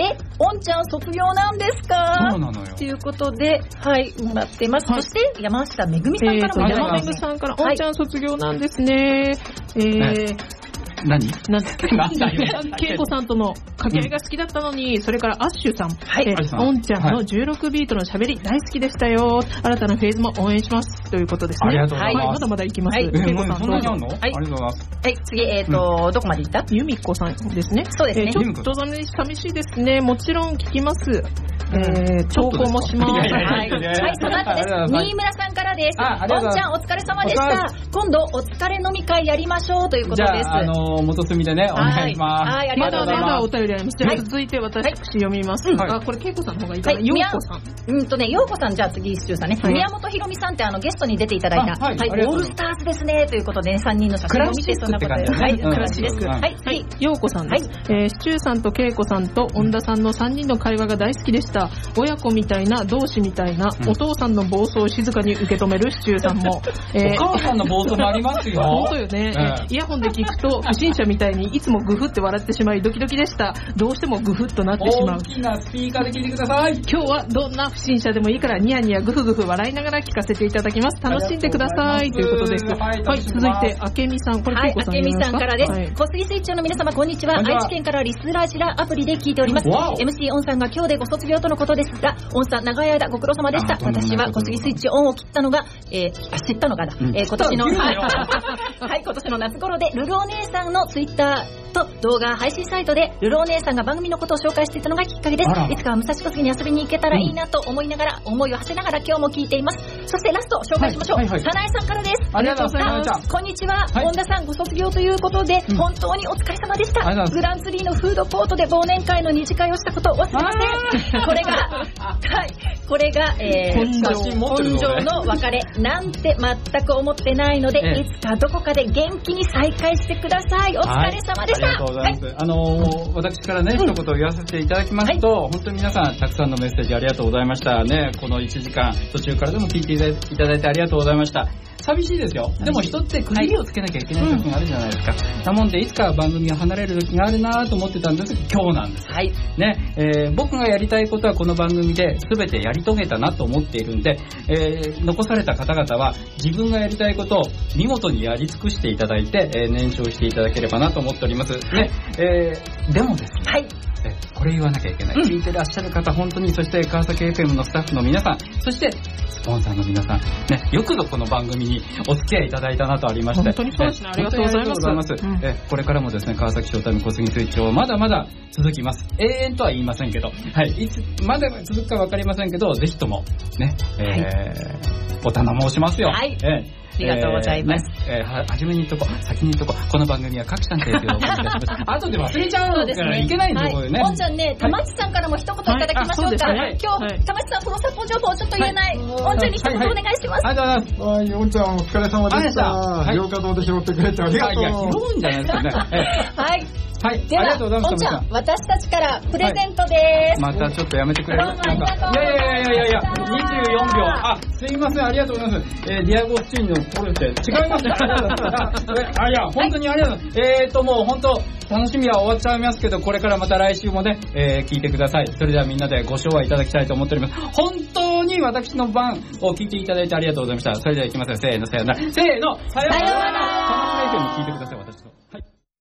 [SPEAKER 2] え、おんちゃん卒業なんですか？
[SPEAKER 1] そうなのよ。
[SPEAKER 2] ということで、はい、もらってます。そして、山下めぐみさんからもいただきます。
[SPEAKER 3] 山めぐさんから、おんちゃん卒業なんですね。えー、
[SPEAKER 1] 何
[SPEAKER 3] なんだっけなんだよ。ケイコさんとの掛け合いが好きだったのに、うん、それからアッシュさん。はい。えー、おんちゃんのじゅうろくビートの喋り大好きでしたよ。新たなフェーズも応援します。ということですね。
[SPEAKER 1] ありがとうございます。
[SPEAKER 3] はい、まだまだいきます。はい。
[SPEAKER 1] ケイコさんどうぞ。はい。ありがとう
[SPEAKER 2] ございます。はい、次、えっと、どこまでいった？
[SPEAKER 3] ゆみこさんですね。
[SPEAKER 2] そうですね。
[SPEAKER 3] ちょっと寂しいですね。もちろん聞きます。えー、投稿もします。はい。
[SPEAKER 2] はい、その後です。新村さんからです。おんちゃんお疲れ様でした。今度お疲れ飲み会やりましょうということです。
[SPEAKER 1] じゃあ、あの、元住でね、お願いします。
[SPEAKER 2] はい、ありがとうございます。
[SPEAKER 3] まだまだお便りあります。じゃあ、続いて私読みます。あ、これ、けいこさんの方がいいかな。ようこさん。
[SPEAKER 2] うんとね、ようこさん、じゃあ次、シチューさんね。宮本ひろみさんって、あの、ゲストに出ていただいた、はい、オールスターズですね、ということで、さんにんの写真を見て、そんなことで。はい、クラシック。はい、
[SPEAKER 3] はい、ようこさんです。えー、シチューさんとけいこさんと、恩田さんのさんにんの会話が大好きでした。親子みたいな、同志みたいな、お父さんの暴走を静かに受け止めるシチューさんも。
[SPEAKER 1] お母さんの暴走もありますよ。
[SPEAKER 3] 本当よね。イヤホンで聞くと、不審者みたいにいつもグフって笑ってしまい、ドキドキでした。どうしてもグフっとなってしまう。
[SPEAKER 1] 大きなスピーカーで聞いてください。
[SPEAKER 3] 今日はどんな不審者でもいいからニヤニヤグフグフ笑いながら聞かせていただきます。楽しんでくださいということです。はい、はい、続いてあけみさん、これ
[SPEAKER 2] はい、あけみさんからです。はい、小杉スイッチの皆様こんにちは。愛知県からリスラジラアプリで聞いております。エムシー オンさんが今日でご卒業とのことですが、オンさん長い間ご苦労様でした。私は小杉スイッチオンを切ったのが、えー、あ知ったのがだ、うん、えー、今年のはい、今年の夏頃でルルお姉さんのツイッターと動画配信サイトでルルお姉さんが番組のことを紹介していたのがきっかけです。いつかは武蔵小杉に遊びに行けたらいいなと思いながら、うん、思いを馳せながら今日も聞いています。そしてラスト紹介しましょう。はいはいはい、さなえさんからです。
[SPEAKER 1] ありがとうございます。
[SPEAKER 2] こんにちは。本田さんご卒業ということで、うん、本当にお疲れ様でした。グランツリーのフードコートで忘年会の二次会をしたことを忘れません。これがはいこれが、えー、本庄の別れなんて全く思ってないので、ええ、いつかどこかで元気に再会してください。お疲れ様でした。
[SPEAKER 1] はい、ありがとうございます。はい、あのー、私からね、うん、一言言わせていただきますと、はい、本当に皆さんたくさんのメッセージありがとうございましたね。このいちじかん途中からでも聞いていただいてありがとうございました。 寂しいですよ。でも人って区切りをつけなきゃいけない時があるじゃないですか。うん、なもんでいつか番組を離れる時があるなと思ってたんですけど、今日なんです。
[SPEAKER 2] はい。
[SPEAKER 1] ね、えー、僕がやりたいことはこの番組で全てやり遂げたなと思っているんで、えー、残された方々は自分がやりたいことを見事にやり尽くしていただいて、えー、燃焼していただければなと思っております。ね、えー、でもですね。
[SPEAKER 2] はい。
[SPEAKER 1] これ言わなきゃいけない、うん、聞いてらっしゃる方本当に、そして川崎 エフエム のスタッフの皆さん、そしてスポンサーの皆さん、ね、よくぞこの番組にお付き合いいただいたなとありまして、
[SPEAKER 3] 本当にそうですね、ありがとうございます。
[SPEAKER 1] うん、えこれからもですね、川崎ショータイム小杉スイッチをまだまだ続きます。永遠とは言いませんけど、はい、いつまだ続くか分かりませんけど、ぜひともね、えーはい、お頼申しますよ。
[SPEAKER 2] はい。
[SPEAKER 1] えー
[SPEAKER 2] ありがとうございます。
[SPEAKER 1] えーねえー、は初めに言っとこう、先に言っとこう、この番組は各社の提供をお願いいたします。後で忘れちゃうからいけないんですよ、ね。
[SPEAKER 2] ポンちゃんね、たまちさんからも一言いただきましょうか。はい、今日、はい、たまちさん、このサポ情報をちょっと言えない。ポンちゃんに一言お願いします。
[SPEAKER 1] ありがとうございます。
[SPEAKER 12] はい、ポンちゃんお疲れ様でした。両稼働で拾ってくれてありがとう。
[SPEAKER 1] いや、拾うんじゃないですかね。
[SPEAKER 2] はい。
[SPEAKER 1] はい、
[SPEAKER 2] では、ポンちゃん、私たちからプレゼントです。
[SPEAKER 1] またちょっとやめてくれる。
[SPEAKER 2] どうもありがとう。
[SPEAKER 1] いやいやいやいやいや、にじゅうよんびょう。あ、すいません、ありがとうございます。えー、ディアゴスチーニのポルテ、違いますね。あ、いや、本当にありがとうございます。えーと、もう本当、楽しみは終わっちゃいますけど、これからまた来週もね、えー、聞いてください。それではみんなでご唱和いただきたいと思っております。本当に私の番を聞いていただいてありがとうございました。それでは行きますよ。せーの、さよなら。せーの、さよなら。楽しみに聞いてください、私。